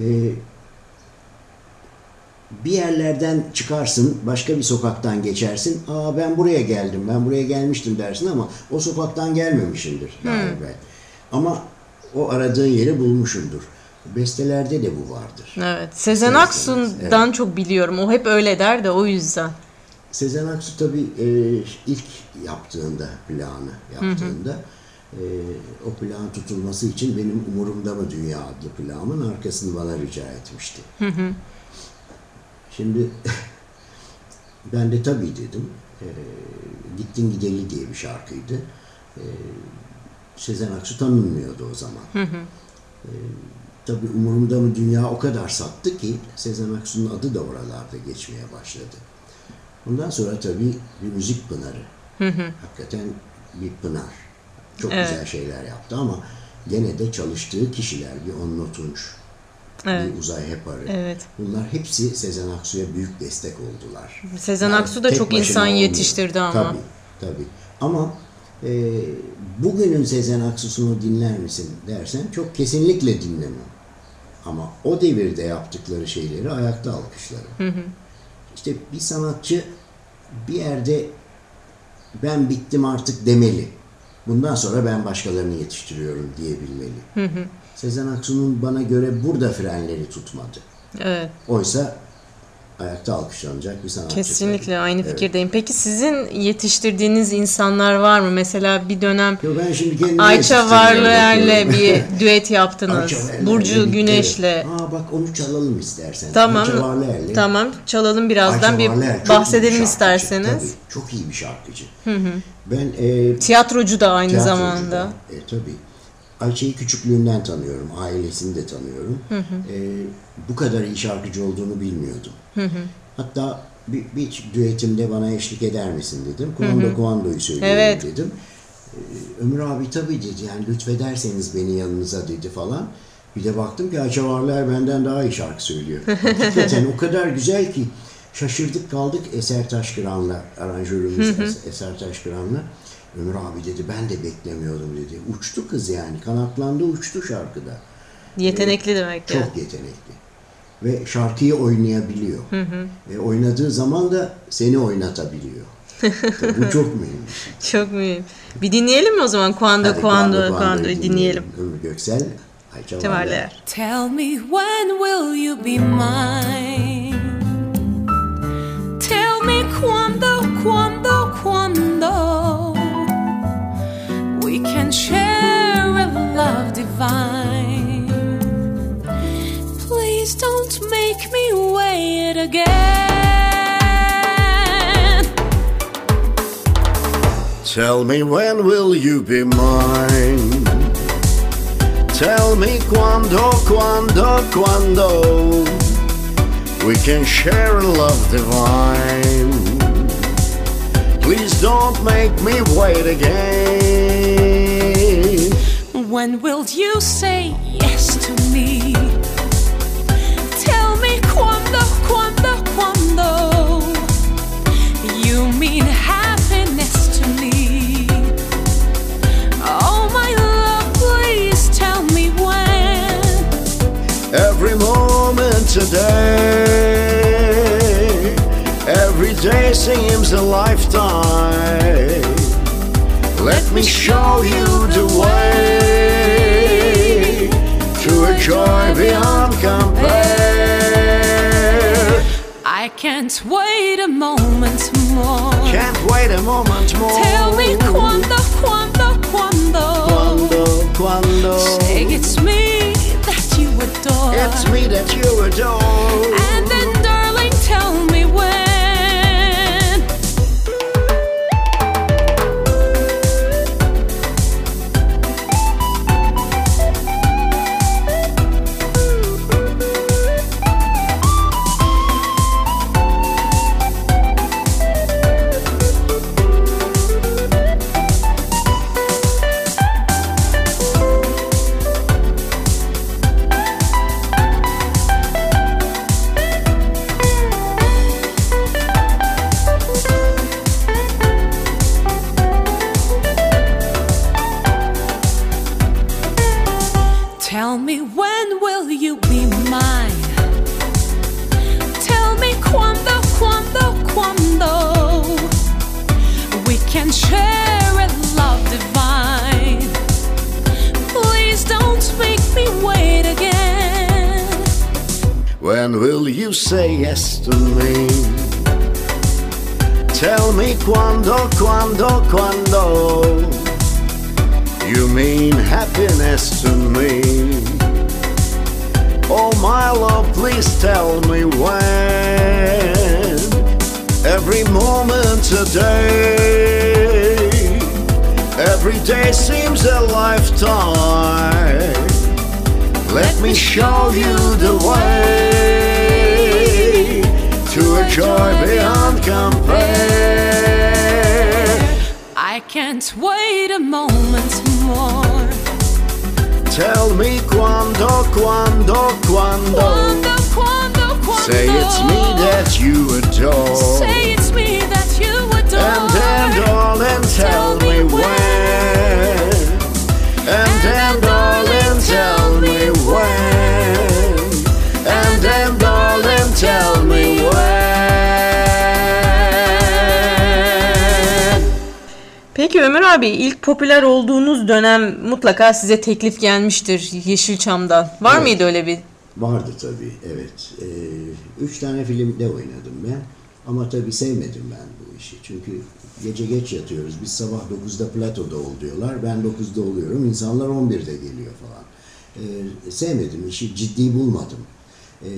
bir yerlerden çıkarsın, başka bir sokaktan geçersin. Aa ben buraya geldim, ben buraya gelmiştim dersin ama o sokaktan gelmemişindir daha evvel. Ama o aradığın yeri bulmuşundur. Bestelerde de bu vardır. Evet. Sezen Evet, Aksu'dan çok biliyorum. O hep öyle der de o yüzden. Sezen Aksu tabii e, ilk yaptığında, planı yaptığında e, o plan tutulması için benim Umurumda Mı Dünya adlı planımın arkasını bana rica etmişti. Hı hı. Şimdi ben de tabii dedim. E, Gittin Gideli diye bir şarkıydı. E, Sezen Aksu tanınmıyordu o zaman. Hı hı. E, tabii Umurumda Mı Dünya o kadar sattı ki Sezen Aksu'nun adı da oralarda geçmeye başladı. Ondan sonra tabii bir müzik pınarı. Hı hı. Hakikaten bir pınar. Çok evet. güzel şeyler yaptı ama gene de çalıştığı kişiler, bir Onno Tunç, evet. bir Uzay Heparı. Evet. Bunlar hepsi Sezen Aksu'ya büyük destek oldular. Sezen yani Aksu da çok insan olmuyor. yetiştirdi ama. Tabii, tabii. Ama e, bugünün Sezen Aksu'sunu dinler misin dersen çok kesinlikle dinlemem. Ama o devirde yaptıkları şeyleri ayakta alkışlarım. Hı hı. İşte bir sanatçı bir yerde ben bittim artık demeli. Bundan sonra ben başkalarını yetiştiriyorum diyebilmeli. Hı hı. Sezen Aksu'nun bana göre burada frenleri tutmadı. Evet. Oysa ayakta alkışlanacak bir sanatçı. Kesinlikle tabii. aynı Evet. fikirdeyim. Peki sizin yetiştirdiğiniz insanlar var mı? Mesela bir dönem Yo, ben şimdi kendimi Ayça yetiştirmeye Varlıer'le bakıyorum. bir düet yaptınız. Ayça Varlıer'le Burcu birlikte, Güneş'le. evet. Aa bak onu çalalım istersen. Tamam. Ayça Varlıer'le. Tamam. Çalalım birazdan. Ayça Bir Varlıer çok iyi bahsedelim bir şarkıcı. isterseniz. Tabii, çok iyi bir şarkıcı. Hı hı. Ben e, Tiyatrocu da aynı tiyatrocu zamanda. da, E, tabii. Ayça'yı küçüklüğünden tanıyorum. Ailesini de tanıyorum. Hı hı. E, bu kadar iyi şarkıcı olduğunu bilmiyordum. Hı hı. Hatta bir, bir düetimde bana eşlik eder misin dedim. Kuando Kuando'yu söylüyorum Evet. dedim. Ee, Ömür abi tabii dedi, yani lütfederseniz beni yanınıza dedi falan. Bir de baktım ki Ayça Varlıer benden daha iyi şarkı söylüyor. Hakikaten o kadar güzel ki şaşırdık kaldık Eser Taşkıran'la, aranjörümüz Es- Eser Taşkıran'la. Ömür abi dedi ben de beklemiyordum dedi. Uçtu kız yani, kanatlandı uçtu şarkıda. Yetenekli demek ya. Çok yetenekli. Ve şarkıyı oynayabiliyor. Hı hı. Ve oynadığı zaman da seni oynatabiliyor. Tabii bu çok mühim. Çok mühim. Bir dinleyelim mi o zaman? Kuando Hadi Kuando Kuando'yu Kuando'yu dinleyelim. Ömür Göksel, Ayça Varlıer. Varlıer. Tell me when will you be mine? Tell me quando, quando, quando we can share a love divine. Please don't make me wait again. Tell me when will you be mine? Tell me quando, quando, quando we can share a love divine. Please don't make me wait again. When will you say yes to me? Tell me quando, quando, quando you mean happiness to me. Oh my love, please tell me when. Every moment today, every day seems a lifetime. Let me show you the way to a joy beyond compare. I can't wait a moment more. Can't wait a moment more. Tell me quando, quando, quando. Quando, quando. Say it's me that you adore. It's me that you adore. And then darling tell me when. Tell me when will you be mine? Tell me quando, quando, quando we can share a love divine. Please don't make me wait again. When will you say yes to me? Tell me quando, quando, quando you mean happiness to me. Oh my love, please tell me when. Every moment today, every day seems a lifetime. Let me show you the way to a joy beyond compare. I can't wait a moment more. Tell me quando, quando, quando. Quando, quando, quando. Say it's me that you adore. Say it's me that you adore. And then darling tell me when. And then darling tell me when. And then darling tell me when. Peki Ömür abi, ilk popüler olduğunuz dönem mutlaka size teklif gelmiştir Yeşilçam'dan. Var Evet. mıydı öyle bir Vardı tabii, evet. Ee, üç tane filmde oynadım ben. Ama tabii sevmedim ben bu işi. Çünkü gece geç yatıyoruz. Biz sabah dokuzda platoda ol diyorlar. Ben dokuzda oluyorum. İnsanlar on birde geliyor falan. Ee, sevmedim. İşi ciddi bulmadım. Ee,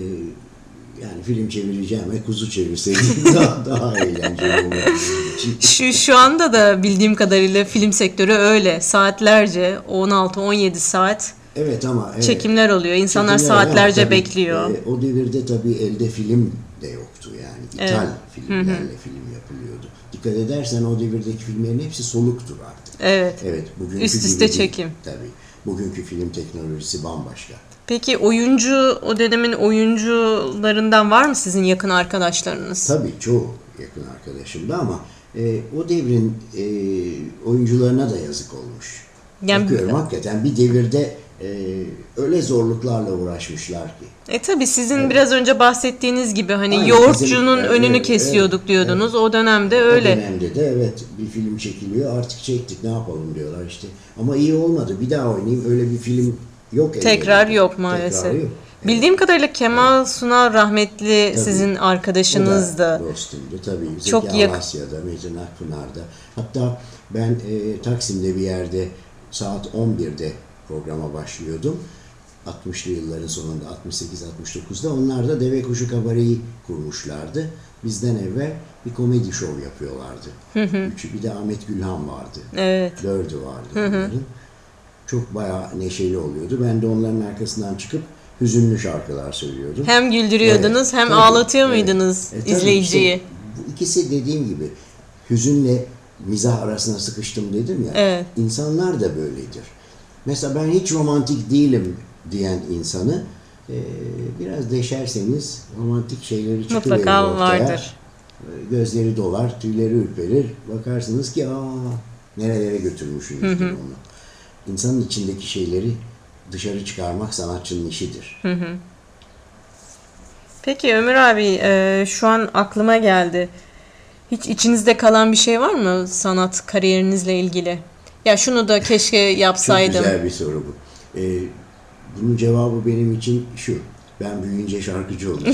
yani film çevireceğime kuzu çevirseydim daha, daha eğlenceli olurdu. Şu, şu anda da bildiğim kadarıyla film sektörü öyle. Saatlerce, on altı on yedi saat Evet ama evet, çekimler oluyor. İnsanlar çekimler, saatlerce tabii, bekliyor. E, o devirde tabii elde film de yoktu yani. İthal Evet. filmlerle film yapılıyordu. Dikkat edersen o devirdeki filmlerin hepsi soluktur artık. Evet. Evet. Bugünkü Üst üste gibi değil. çekim. Tabii. Bugünkü film teknolojisi bambaşka. Peki oyuncu, o dönemin oyuncularından var mı sizin yakın arkadaşlarınız? Tabii çoğu yakın arkadaşım da ama e, o devrin e, oyuncularına da yazık olmuş. Yani- Bakıyorum hakikaten bir devirde e, öyle zorluklarla uğraşmışlar ki. E tabii sizin biraz önce bahsettiğiniz gibi hani Aynen, yoğurtçunun bizim- önünü evet, kesiyorduk evet, diyordunuz. O dönemde öyle. O dönemde de evet bir film çekiliyor artık çektik ne yapalım diyorlar işte. Ama iyi olmadı bir daha oynayayım öyle bir film yok. Tekrar ellerinde. yok maalesef. Tekrar yok. Bildiğim kadarıyla Kemal Sunal rahmetli Tabii. sizin arkadaşınızdı. O da dostumdu tabii. Zeki Çok yak- Alasya'da, Metin Akpınar'da. Hatta ben e, Taksim'de bir yerde saat on birde programa başlıyordum. altmışlı yılların sonunda altmış sekiz altmış dokuzda onlar da Deve Kuşu Kabare'yi kurmuşlardı. Bizden evvel bir komedi şov yapıyorlardı. Üçü, bir de Ahmet Gülhan vardı. Evet. Dördü vardı onların. Çok bayağı neşeli oluyordu. Ben de onların arkasından çıkıp hüzünlü şarkılar söylüyordum. Hem güldürüyordunuz Evet, hem tabii, ağlatıyor evet. muydunuz E, tabii izleyiciyi? işte bu ikisi dediğim gibi hüzünle mizah arasına sıkıştım dedim ya. Evet. İnsanlar da böyledir. Mesela ben hiç romantik değilim diyen insanı e, biraz deşerseniz romantik şeyleri çıkıverir Mutlaka ortaya. vardır. E, Gözleri dolar, tüyleri ürperir. Bakarsınız ki aa nerelere götürmüşsünüzdür onu. İnsanın içindeki şeyleri dışarı çıkarmak sanatçının işidir. Peki Ömür abi e, şu an aklıma geldi. Hiç içinizde kalan bir şey var mı sanat kariyerinizle ilgili? Ya şunu da keşke Çok yapsaydım. güzel bir soru bu. Ee, bunun cevabı benim için şu. Ben büyüyünce şarkıcı olacağım.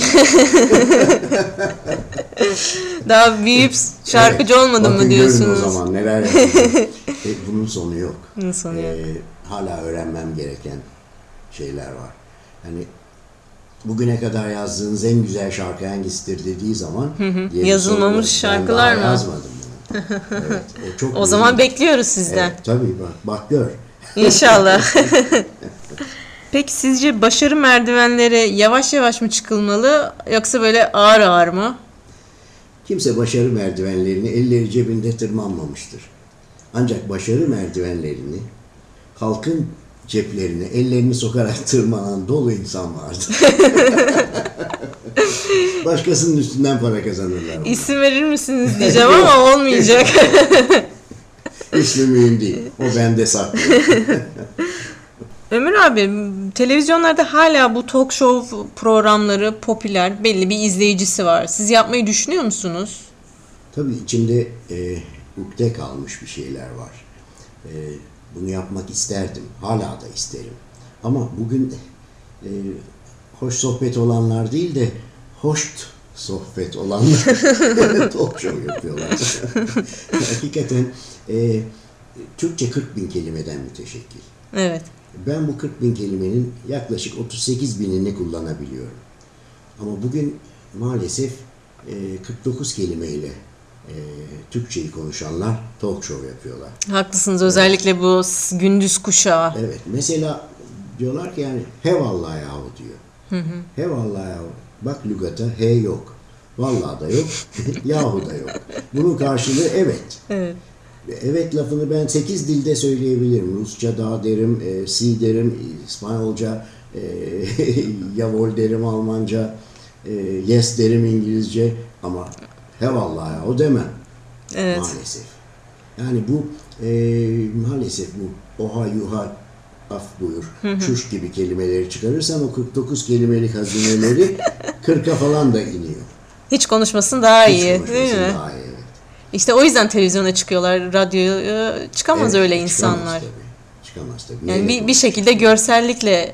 Daha büyüyüp şarkıcı Evet, olmadım bakın mı görün diyorsunuz? o zaman neler yapıyorum. e, bunun sonu yok. Bunun sonu yok. Ee, hala öğrenmem gereken şeyler var. Hani bugüne kadar yazdığınız en güzel şarkı hangisidir dediği zaman diye bir Yazılmamış soru var. şarkılar ben daha mı? yazmadım bunu. Evet, o çok O zaman mühim. bekliyoruz sizden. Evet, tabii bak, bak gör. İnşallah. Peki sizce başarı merdivenleri yavaş yavaş mı çıkılmalı yoksa böyle ağır ağır mı? Kimse başarı merdivenlerini elleri cebinde tırmanmamıştır. Ancak başarı merdivenlerini halkın ceplerine ellerini sokarak tırmanan dolu insan vardır. Başkasının üstünden para kazanırlar. onlar. İsim verir misiniz diyeceğim ama olmayacak. İsmi mühim değil. O bende saklı. Ömür abi, televizyonlarda hala bu talk show programları popüler, belli bir izleyicisi var. Siz yapmayı düşünüyor musunuz? Tabii içimde e, ukde kalmış bir şeyler var. E, bunu yapmak isterdim. Hala da isterim. Ama bugün e, hoş sohbet olanlar değil de hoş sohbet olanlar talk show yapıyorlar. Hakikaten e, Türkçe kırk bin kelimeden müteşekkil. Evet. Ben bu kırk bin kelimenin yaklaşık otuz sekiz binini kullanabiliyorum. Ama bugün maalesef e, kırk dokuz kelimeyle e, Türkçeyi konuşanlar talk show yapıyorlar. Haklısınız, özellikle bu s- gündüz kuşağı. Evet, mesela diyorlar ki yani he vallahi yahu diyor. He vallahi yahu. Bak lügata he yok. Vallahi da yok. Yahu da yok. Bunun karşılığı evet. Evet. Evet lafını ben sekiz dilde söyleyebilirim. Rusça da derim, e, si derim, İspanyolca, e, yavol derim, Almanca, e, yes derim İngilizce ama he vallahi o demem. Evet. Maalesef. Yani bu e, maalesef bu oha yuha af buyur, şuş gibi kelimeleri çıkarırsan o kırk dokuz kelimelik hazineleri kırka falan da iniyor. Hiç konuşmasın daha Hiç iyi, değil konuşmasın mi? daha iyi, evet. İşte o yüzden televizyona çıkıyorlar, radyoya çıkamaz Evet, öyle çıkamaz insanlar. tabii. Çıkamaz tabii. Yani Neyle bir, bir şekilde görsellikle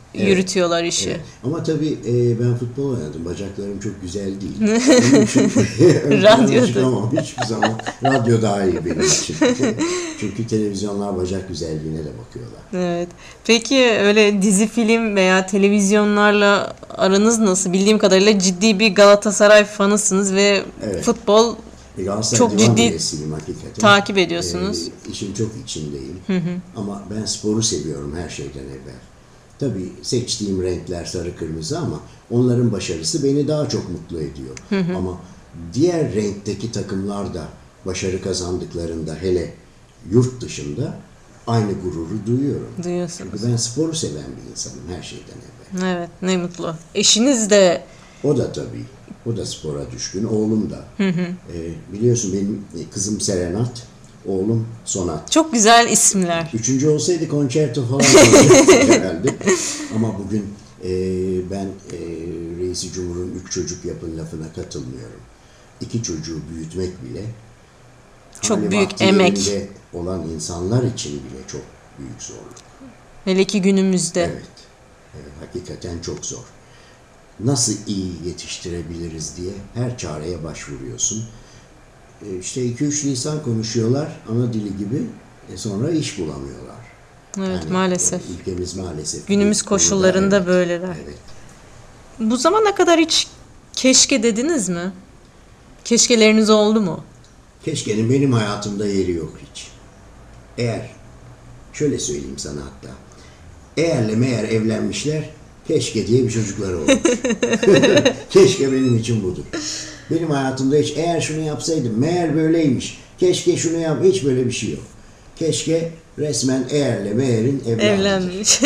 Evet. yürütüyorlar işi. Evet. Ama tabii e, ben futbol oynadım. Bacaklarım çok güzel değil. Onun için Radyoda. çıkamam hiçbir zaman. Radyo daha iyi benim için. Çünkü televizyonlar bacak güzelliğine de bakıyorlar. Evet. Peki öyle dizi, film veya televizyonlarla aranız nasıl? Bildiğim kadarıyla ciddi bir Galatasaray fanısınız ve Evet. futbol E, Galatasaray çok divan ciddi üyesiyim hakikaten. takip ediyorsunuz. E, işin çok içindeyim. Hı hı. Ama ben sporu seviyorum her şeyden evvel. Tabii seçtiğim renkler sarı kırmızı ama onların başarısı beni daha çok mutlu ediyor. Hı hı. Ama diğer renkteki takımlar da başarı kazandıklarında, hele yurt dışında, aynı gururu duyuyorum. Duyuyorsunuz. Çünkü ben sporu seven bir insanım her şeyden evvel. Evet, ne mutlu. Eşiniz de O da tabii. O da spora düşkün. Oğlum da. Hı hı. E, biliyorsun benim kızım Serenat, oğlum Sonat. çok güzel isimler. Üçüncü olsaydı konçerto falan olacaktı herhalde. Ama bugün e, ben e, Reis-i Cumhur'un üç çocuk yapın lafına katılmıyorum. İki çocuğu büyütmek bile Çok hali büyük vakti emek. yerinde olan insanlar için bile çok büyük zorluk. Hele ki günümüzde. Evet. Evet, hakikaten çok zor. Nasıl iyi yetiştirebiliriz diye her çareye başvuruyorsun. E işte iki üç lisan konuşuyorlar ana dili gibi, e sonra iş bulamıyorlar. Evet, Yani maalesef. Ülkemiz maalesef. Günümüz bu konuda, koşullarında evet, böyleler. Evet. Bu zamana kadar hiç keşke dediniz mi? Keşkeleriniz oldu mu? Keşke'nin benim hayatımda yeri yok hiç. Eğer, şöyle söyleyeyim sana hatta, eğerle meğer evlenmişler, keşke diye bir çocukları olmuş. Keşke benim için budur. Benim hayatımda hiç eğer şunu yapsaydım, meğer böyleymiş, keşke şunu yap, hiç böyle bir şey yok. Keşke resmen eğerle meğerin evladıdır. Evlenmiş.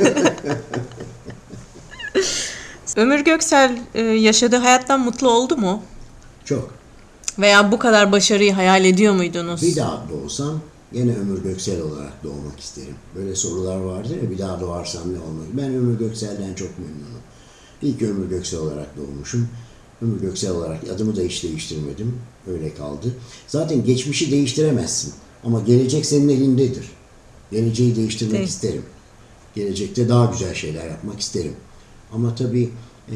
Ömür Göksel e, yaşadığı hayattan mutlu oldu mu? Çok. Veya bu kadar başarıyı hayal ediyor muydunuz? Bir daha doğsam yine Ömür Göksel olarak doğmak isterim. Böyle sorular vardır ya, bir daha doğarsam ne olmak? Ben Ömür Göksel'den çok memnunum. İyi ki Ömür Göksel olarak doğmuşum. Ömür Göksel olarak adımı da hiç değiştirmedim. Öyle kaldı. Zaten geçmişi değiştiremezsin. Ama gelecek senin elindedir. Geleceği değiştirmek Değil. isterim. Gelecekte daha güzel şeyler yapmak isterim. Ama tabii e,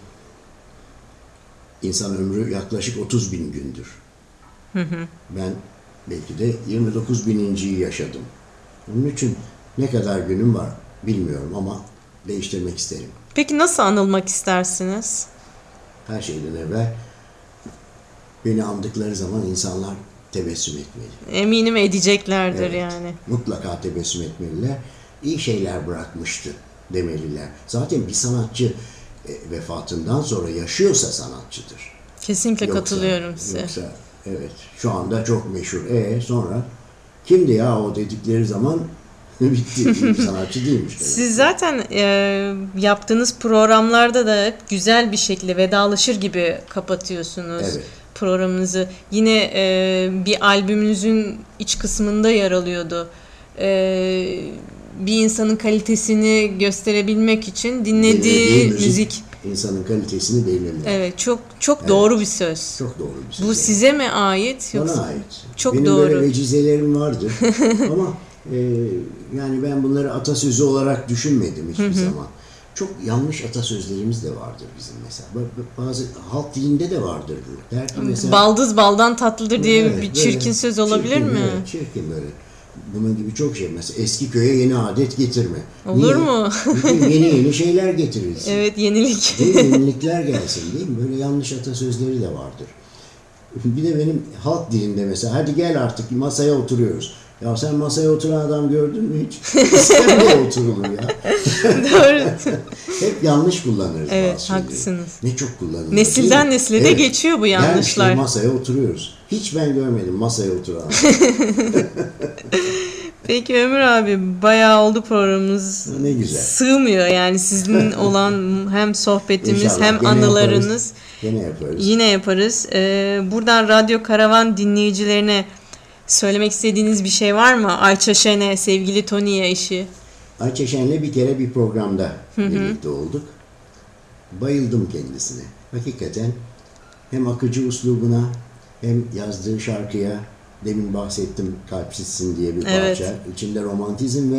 insan ömrü yaklaşık otuz bin gündür. Hı hı. Ben belki de yirmi dokuz bininciyi yaşadım. Onun için ne kadar günüm var bilmiyorum ama değiştirmek isterim. Peki nasıl anılmak istersiniz? Her şeyden evvel beni andıkları zaman insanlar tebessüm etmeli. Eminim edeceklerdir Evet. yani. Mutlaka tebessüm etmeliler. İyi şeyler bırakmıştı demeliler. Zaten bir sanatçı e, vefatından sonra yaşıyorsa sanatçıdır. Kesinlikle Yoksa- katılıyorum size. Yoksa evet, şu anda çok meşhur. E sonra kimdi ya o dedikleri zaman bitti. Bir sanatçı değilmiş. demek. Siz zaten e, yaptığınız programlarda da hep güzel bir şekilde vedalaşır gibi kapatıyorsunuz Evet. programınızı. Yine e, bir albümünüzün iç kısmında yer alıyordu. E, bir insanın kalitesini gösterebilmek için dinlediği Dinlediği müzik. insanın kalitesini belirler. Evet, çok çok Evet. doğru bir söz. Çok doğru bir söz. Bu yani. size mi ait Bana yoksa? ait. Çok Benim doğru. böyle vecizelerim vardır. Ama e, yani ben bunları atasözü olarak düşünmedim hiçbir zaman. Çok yanlış atasözlerimiz de vardır bizim mesela. Ba- Bazı halk dilinde de vardır bu. Der ki mesela, Baldız baldan tatlıdır diye Evet, bir böyle çirkin söz olabilir çirkin, mi? Evet, çirkin böyle. Bunun gibi çok şey. Mesela eski köye yeni adet getirme. Olur mu? Çünkü yeni yeni şeyler getirilsin. Evet, yenilik. Değil mi? Yenilikler gelsin değil mi? Böyle yanlış atasözleri de vardır. Bir de benim halk dilinde mesela hadi gel artık masaya oturuyoruz. Ya sen masaya oturan adam gördün mü hiç? İskemleye oturulur ya. Doğru. Hep yanlış kullanırız Evet, bazı şeyleri. haklısınız. Ne çok kullanılır. Nesilden değil mi? nesile de geçiyor bu Gel yanlışlar. işte masaya oturuyoruz. Hiç ben görmedim masaya oturan. Peki Ömür abi, bayağı oldu programımız. Ne güzel. Sığmıyor yani sizin olan hem sohbetimiz İnşallah hem gene anılarınız. yaparız. Gene yaparız. Yine yaparız. Ee, buradan Radyo Karavan dinleyicilerine söylemek istediğiniz bir şey var mı? Ayça Şen'e, sevgili Tony'ye eşi. Ayça Şen'le bir kere bir programda birlikte olduk. Bayıldım kendisine. Hakikaten hem akıcı üslubuna hem yazdığı şarkıya, demin bahsettim Kalpsizsin diye bir Evet. parça. İçinde romantizm ve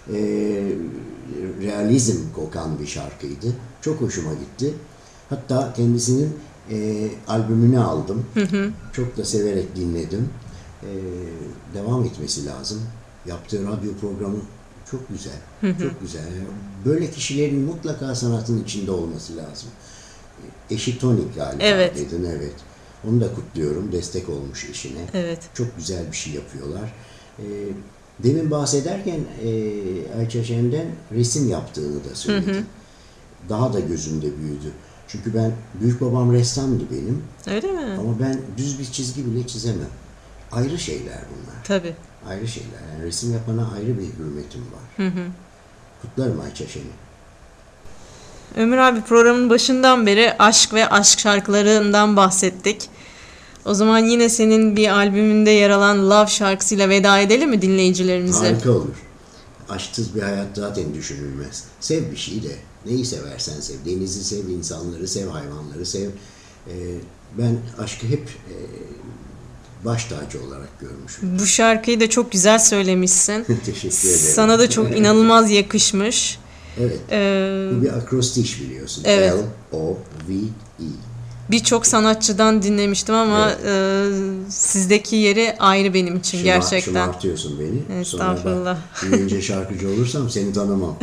e, realizm kokan bir şarkıydı. Çok hoşuma gitti. Hatta kendisinin e, albümünü aldım. Hı hı. Çok da severek dinledim. E, devam etmesi lazım. Yaptığı radyo programı çok güzel. Hı hı. Çok güzel. Böyle kişilerin mutlaka sanatın içinde olması lazım. Eşi Tonik galiba evet. dedin. Evet. Onu da kutluyorum. Destek olmuş eşine. Evet. Çok güzel bir şey yapıyorlar. E, demin bahsederken e, Ayça Şen'den resim yaptığını da söyledin. Hı hı. Daha da gözümde büyüdü. Çünkü ben, büyük babam ressamdı benim. Öyle mi? Ama ben düz bir çizgi bile çizemem. Ayrı şeyler bunlar. Tabii. Ayrı şeyler. Yani resim yapana ayrı bir hürmetim var. Hı hı. Kutlarım Ayça Şen'i. Ömür abi, programın başından beri aşk ve aşk şarkılarından bahsettik. O zaman yine senin bir albümünde yer alan Love şarkısıyla veda edelim mi dinleyicilerimize? Harika olur. Aşksız bir hayat zaten düşünülmez. Sev bir şey de. Neyi seversen sev. Denizi sev, insanları sev, hayvanları sev. Ee, ben aşkı hep e, baş tacı olarak görmüşüm. Bu şarkıyı da çok güzel söylemişsin. Teşekkür ederim. Sana da çok inanılmaz yakışmış. Evet. Ee, Bu bir akrostiş biliyorsun. Evet. L O V E. Birçok sanatçıdan dinlemiştim ama evet. e, sizdeki yeri ayrı benim için Şımar, gerçekten. Şımartıyorsun beni. Estağfurullah. Sonra büyüyünce şarkıcı olursam seni tanımam.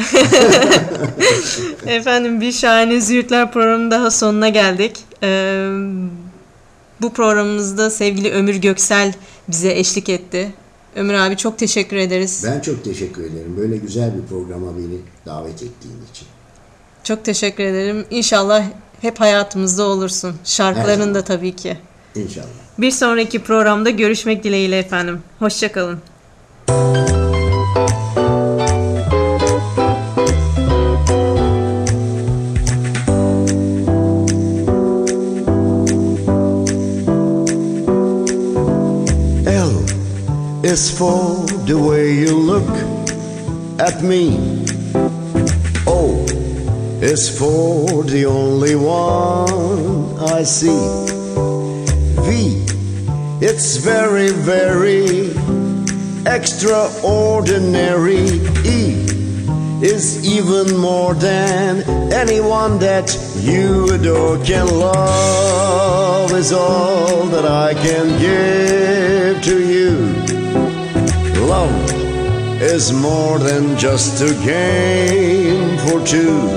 Efendim, bir Şahane Züğürtler programının daha sonuna geldik. Ee, bu programımızda sevgili Ömür Göksel bize eşlik etti. Ömür abi, çok teşekkür ederiz. Ben çok teşekkür ederim. Böyle güzel bir programa beni davet ettiğin için. Çok teşekkür ederim. İnşallah hep hayatımızda olursun. Şarkıların da tabii ki. İnşallah. Bir sonraki programda görüşmek dileğiyle efendim. Hoşça kalın. L is for the way you look at me. O is for the only one I see. V, it's very, very extraordinary. E is even more than anyone that you adore can love is all that I can give to you. Love is more than just a game for two.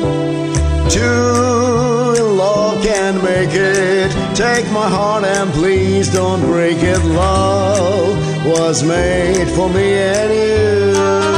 Two in love can make it. Take my heart and please don't break it. Love was made for me and you.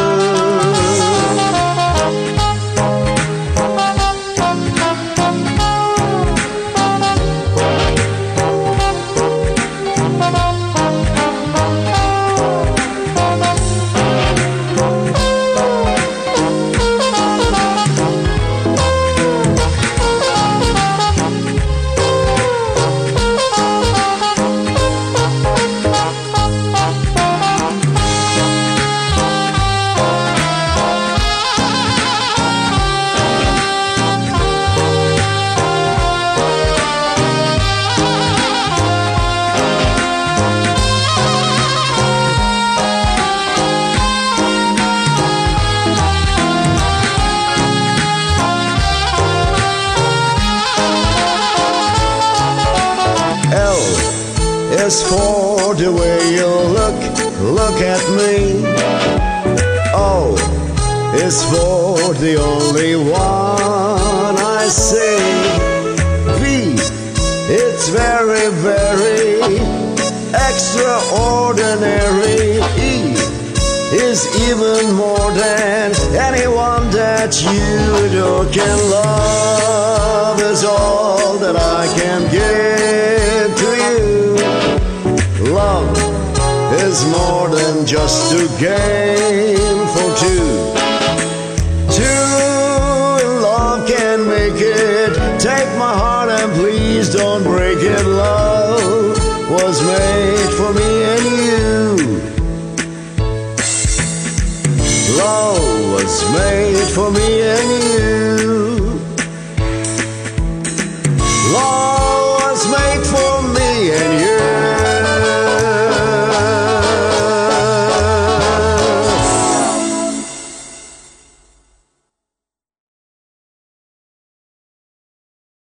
Is for the way you look, look at me. O is for the only one I see. V, it's very, very extraordinary. E is even more than anyone that you adore can love is all that I can give to you. Love is more than just a game for two. Two in love can make it. Take my heart and please don't break it. Love was made for me and you. Love was made for me and you. Love